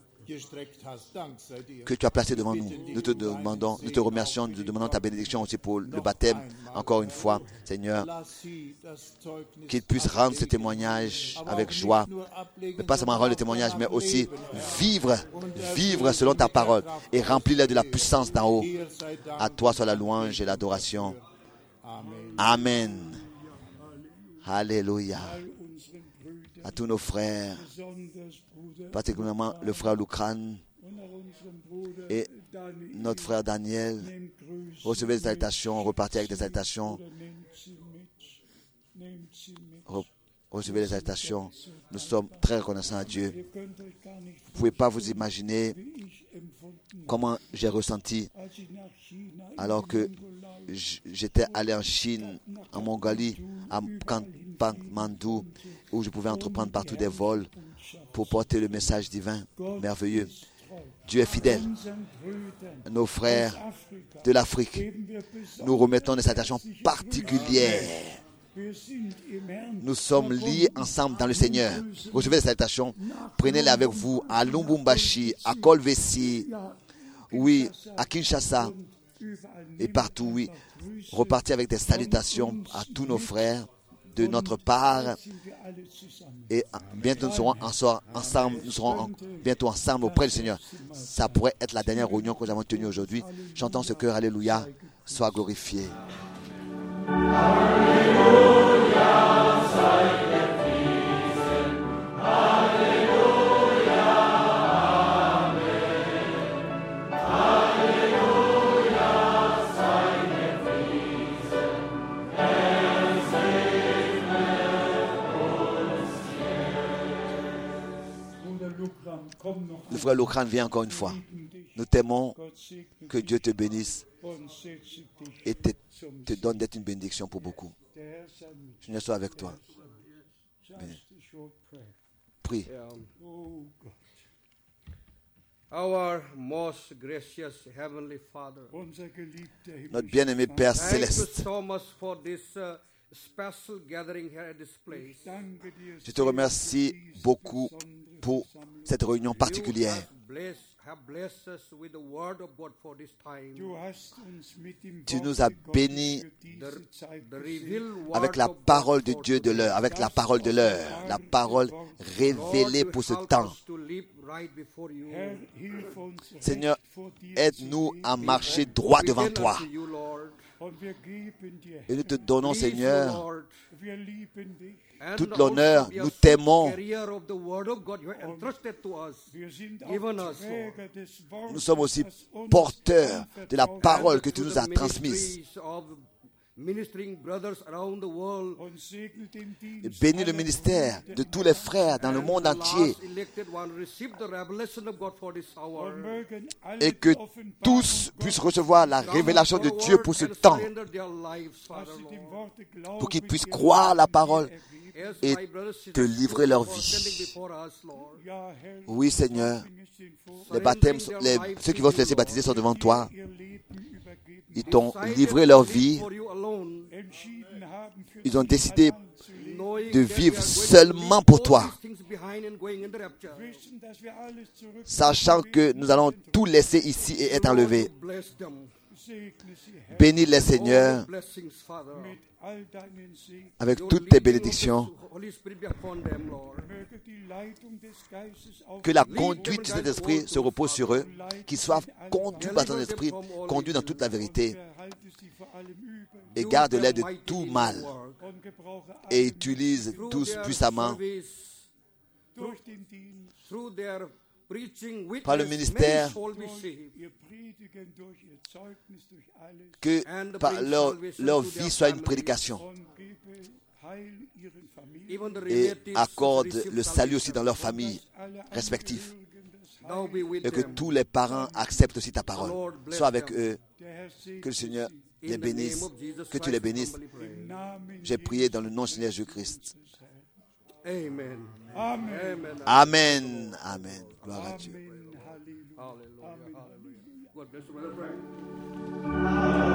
que tu as placé devant nous. Nous te demandons, nous te remercions, nous te demandons ta bénédiction aussi pour le baptême, encore une fois, Seigneur, qu'ils puissent rendre ce témoignage avec joie, mais pas seulement rendre le témoignage, mais aussi vivre selon ta parole et remplir-les de la puissance d'en haut. À toi soit la louange et l'adoration. Amen. Alléluia. À tous nos frères, particulièrement le frère Lucran et notre frère Daniel, recevez des salutations, repartez avec des salutations, recevez les salutations. Nous sommes très reconnaissants à Dieu. Vous ne pouvez pas vous imaginer comment j'ai ressenti alors que j'étais allé en Chine, en Mongolie, à Kathmandu, où je pouvais entreprendre partout des vols pour porter le message divin merveilleux. Dieu est fidèle. Nos frères de l'Afrique, nous remettons des salutations particulières. Nous sommes liés ensemble dans le Seigneur. Recevez les salutations. Prenez-les avec vous à Lubumbashi, à Kolwezi, oui, à Kinshasa et partout, oui. Repartez avec des salutations à tous nos frères de notre part. Et bientôt nous serons ensemble, bientôt ensemble auprès du Seigneur. Ça pourrait être la dernière réunion que nous avons tenue aujourd'hui. Chantons ce cœur, Alléluia, sois glorifié. Alléluia, sei gepriesen. Alléluia, Amen. Alléluia, sei gepriesen. Er segne uns. Le frère Lucran vient encore une fois. Nous t'aimons, que Dieu te bénisse et te donne d'être une bénédiction pour beaucoup. Seigneur, sois avec toi. Prie. Our most gracious Heavenly Father, notre bien-aimé Père Céleste, so much for this special gathering here at this place. Je te remercie beaucoup pour cette réunion particulière. Tu nous as bénis avec la parole de Dieu de l'heure, avec la parole de l'heure, la parole révélée pour ce temps. Seigneur, aide-nous à marcher droit devant toi. Et nous te donnons, Seigneur, tout l'honneur. Nous t'aimons. Nous sommes aussi porteurs de la parole que tu nous as transmise. Et bénis le ministère de tous les frères dans le monde entier. Et que tous puissent recevoir la révélation de Dieu pour ce temps. Pour qu'ils puissent croire la parole et te livrer leur vie. Oui, Seigneur, les baptêmes, ceux qui vont se laisser baptiser sont devant toi. Ils t'ont livré leur vie. Ils ont décidé de vivre seulement pour toi, sachant que nous allons tout laisser ici et être enlevés. Bénis-les, Seigneur, avec toutes tes bénédictions. Que la conduite du Saint-Esprit se repose sur eux, qu'ils soient conduits par ton esprit, conduits dans toute la vérité, et garde-les de tout mal, et utilise tous puissamment par le ministère, que par leur vie soit une prédication, et accorde le salut aussi dans leurs familles respectives, et que tous les parents acceptent aussi ta parole. Sois avec eux, que le Seigneur les bénisse, que tu les bénisses. J'ai prié dans le nom du Seigneur Jésus-Christ. Amen. Amen. Amen. Gloire à Dieu. Hallelujah. God bless you, brother Frank.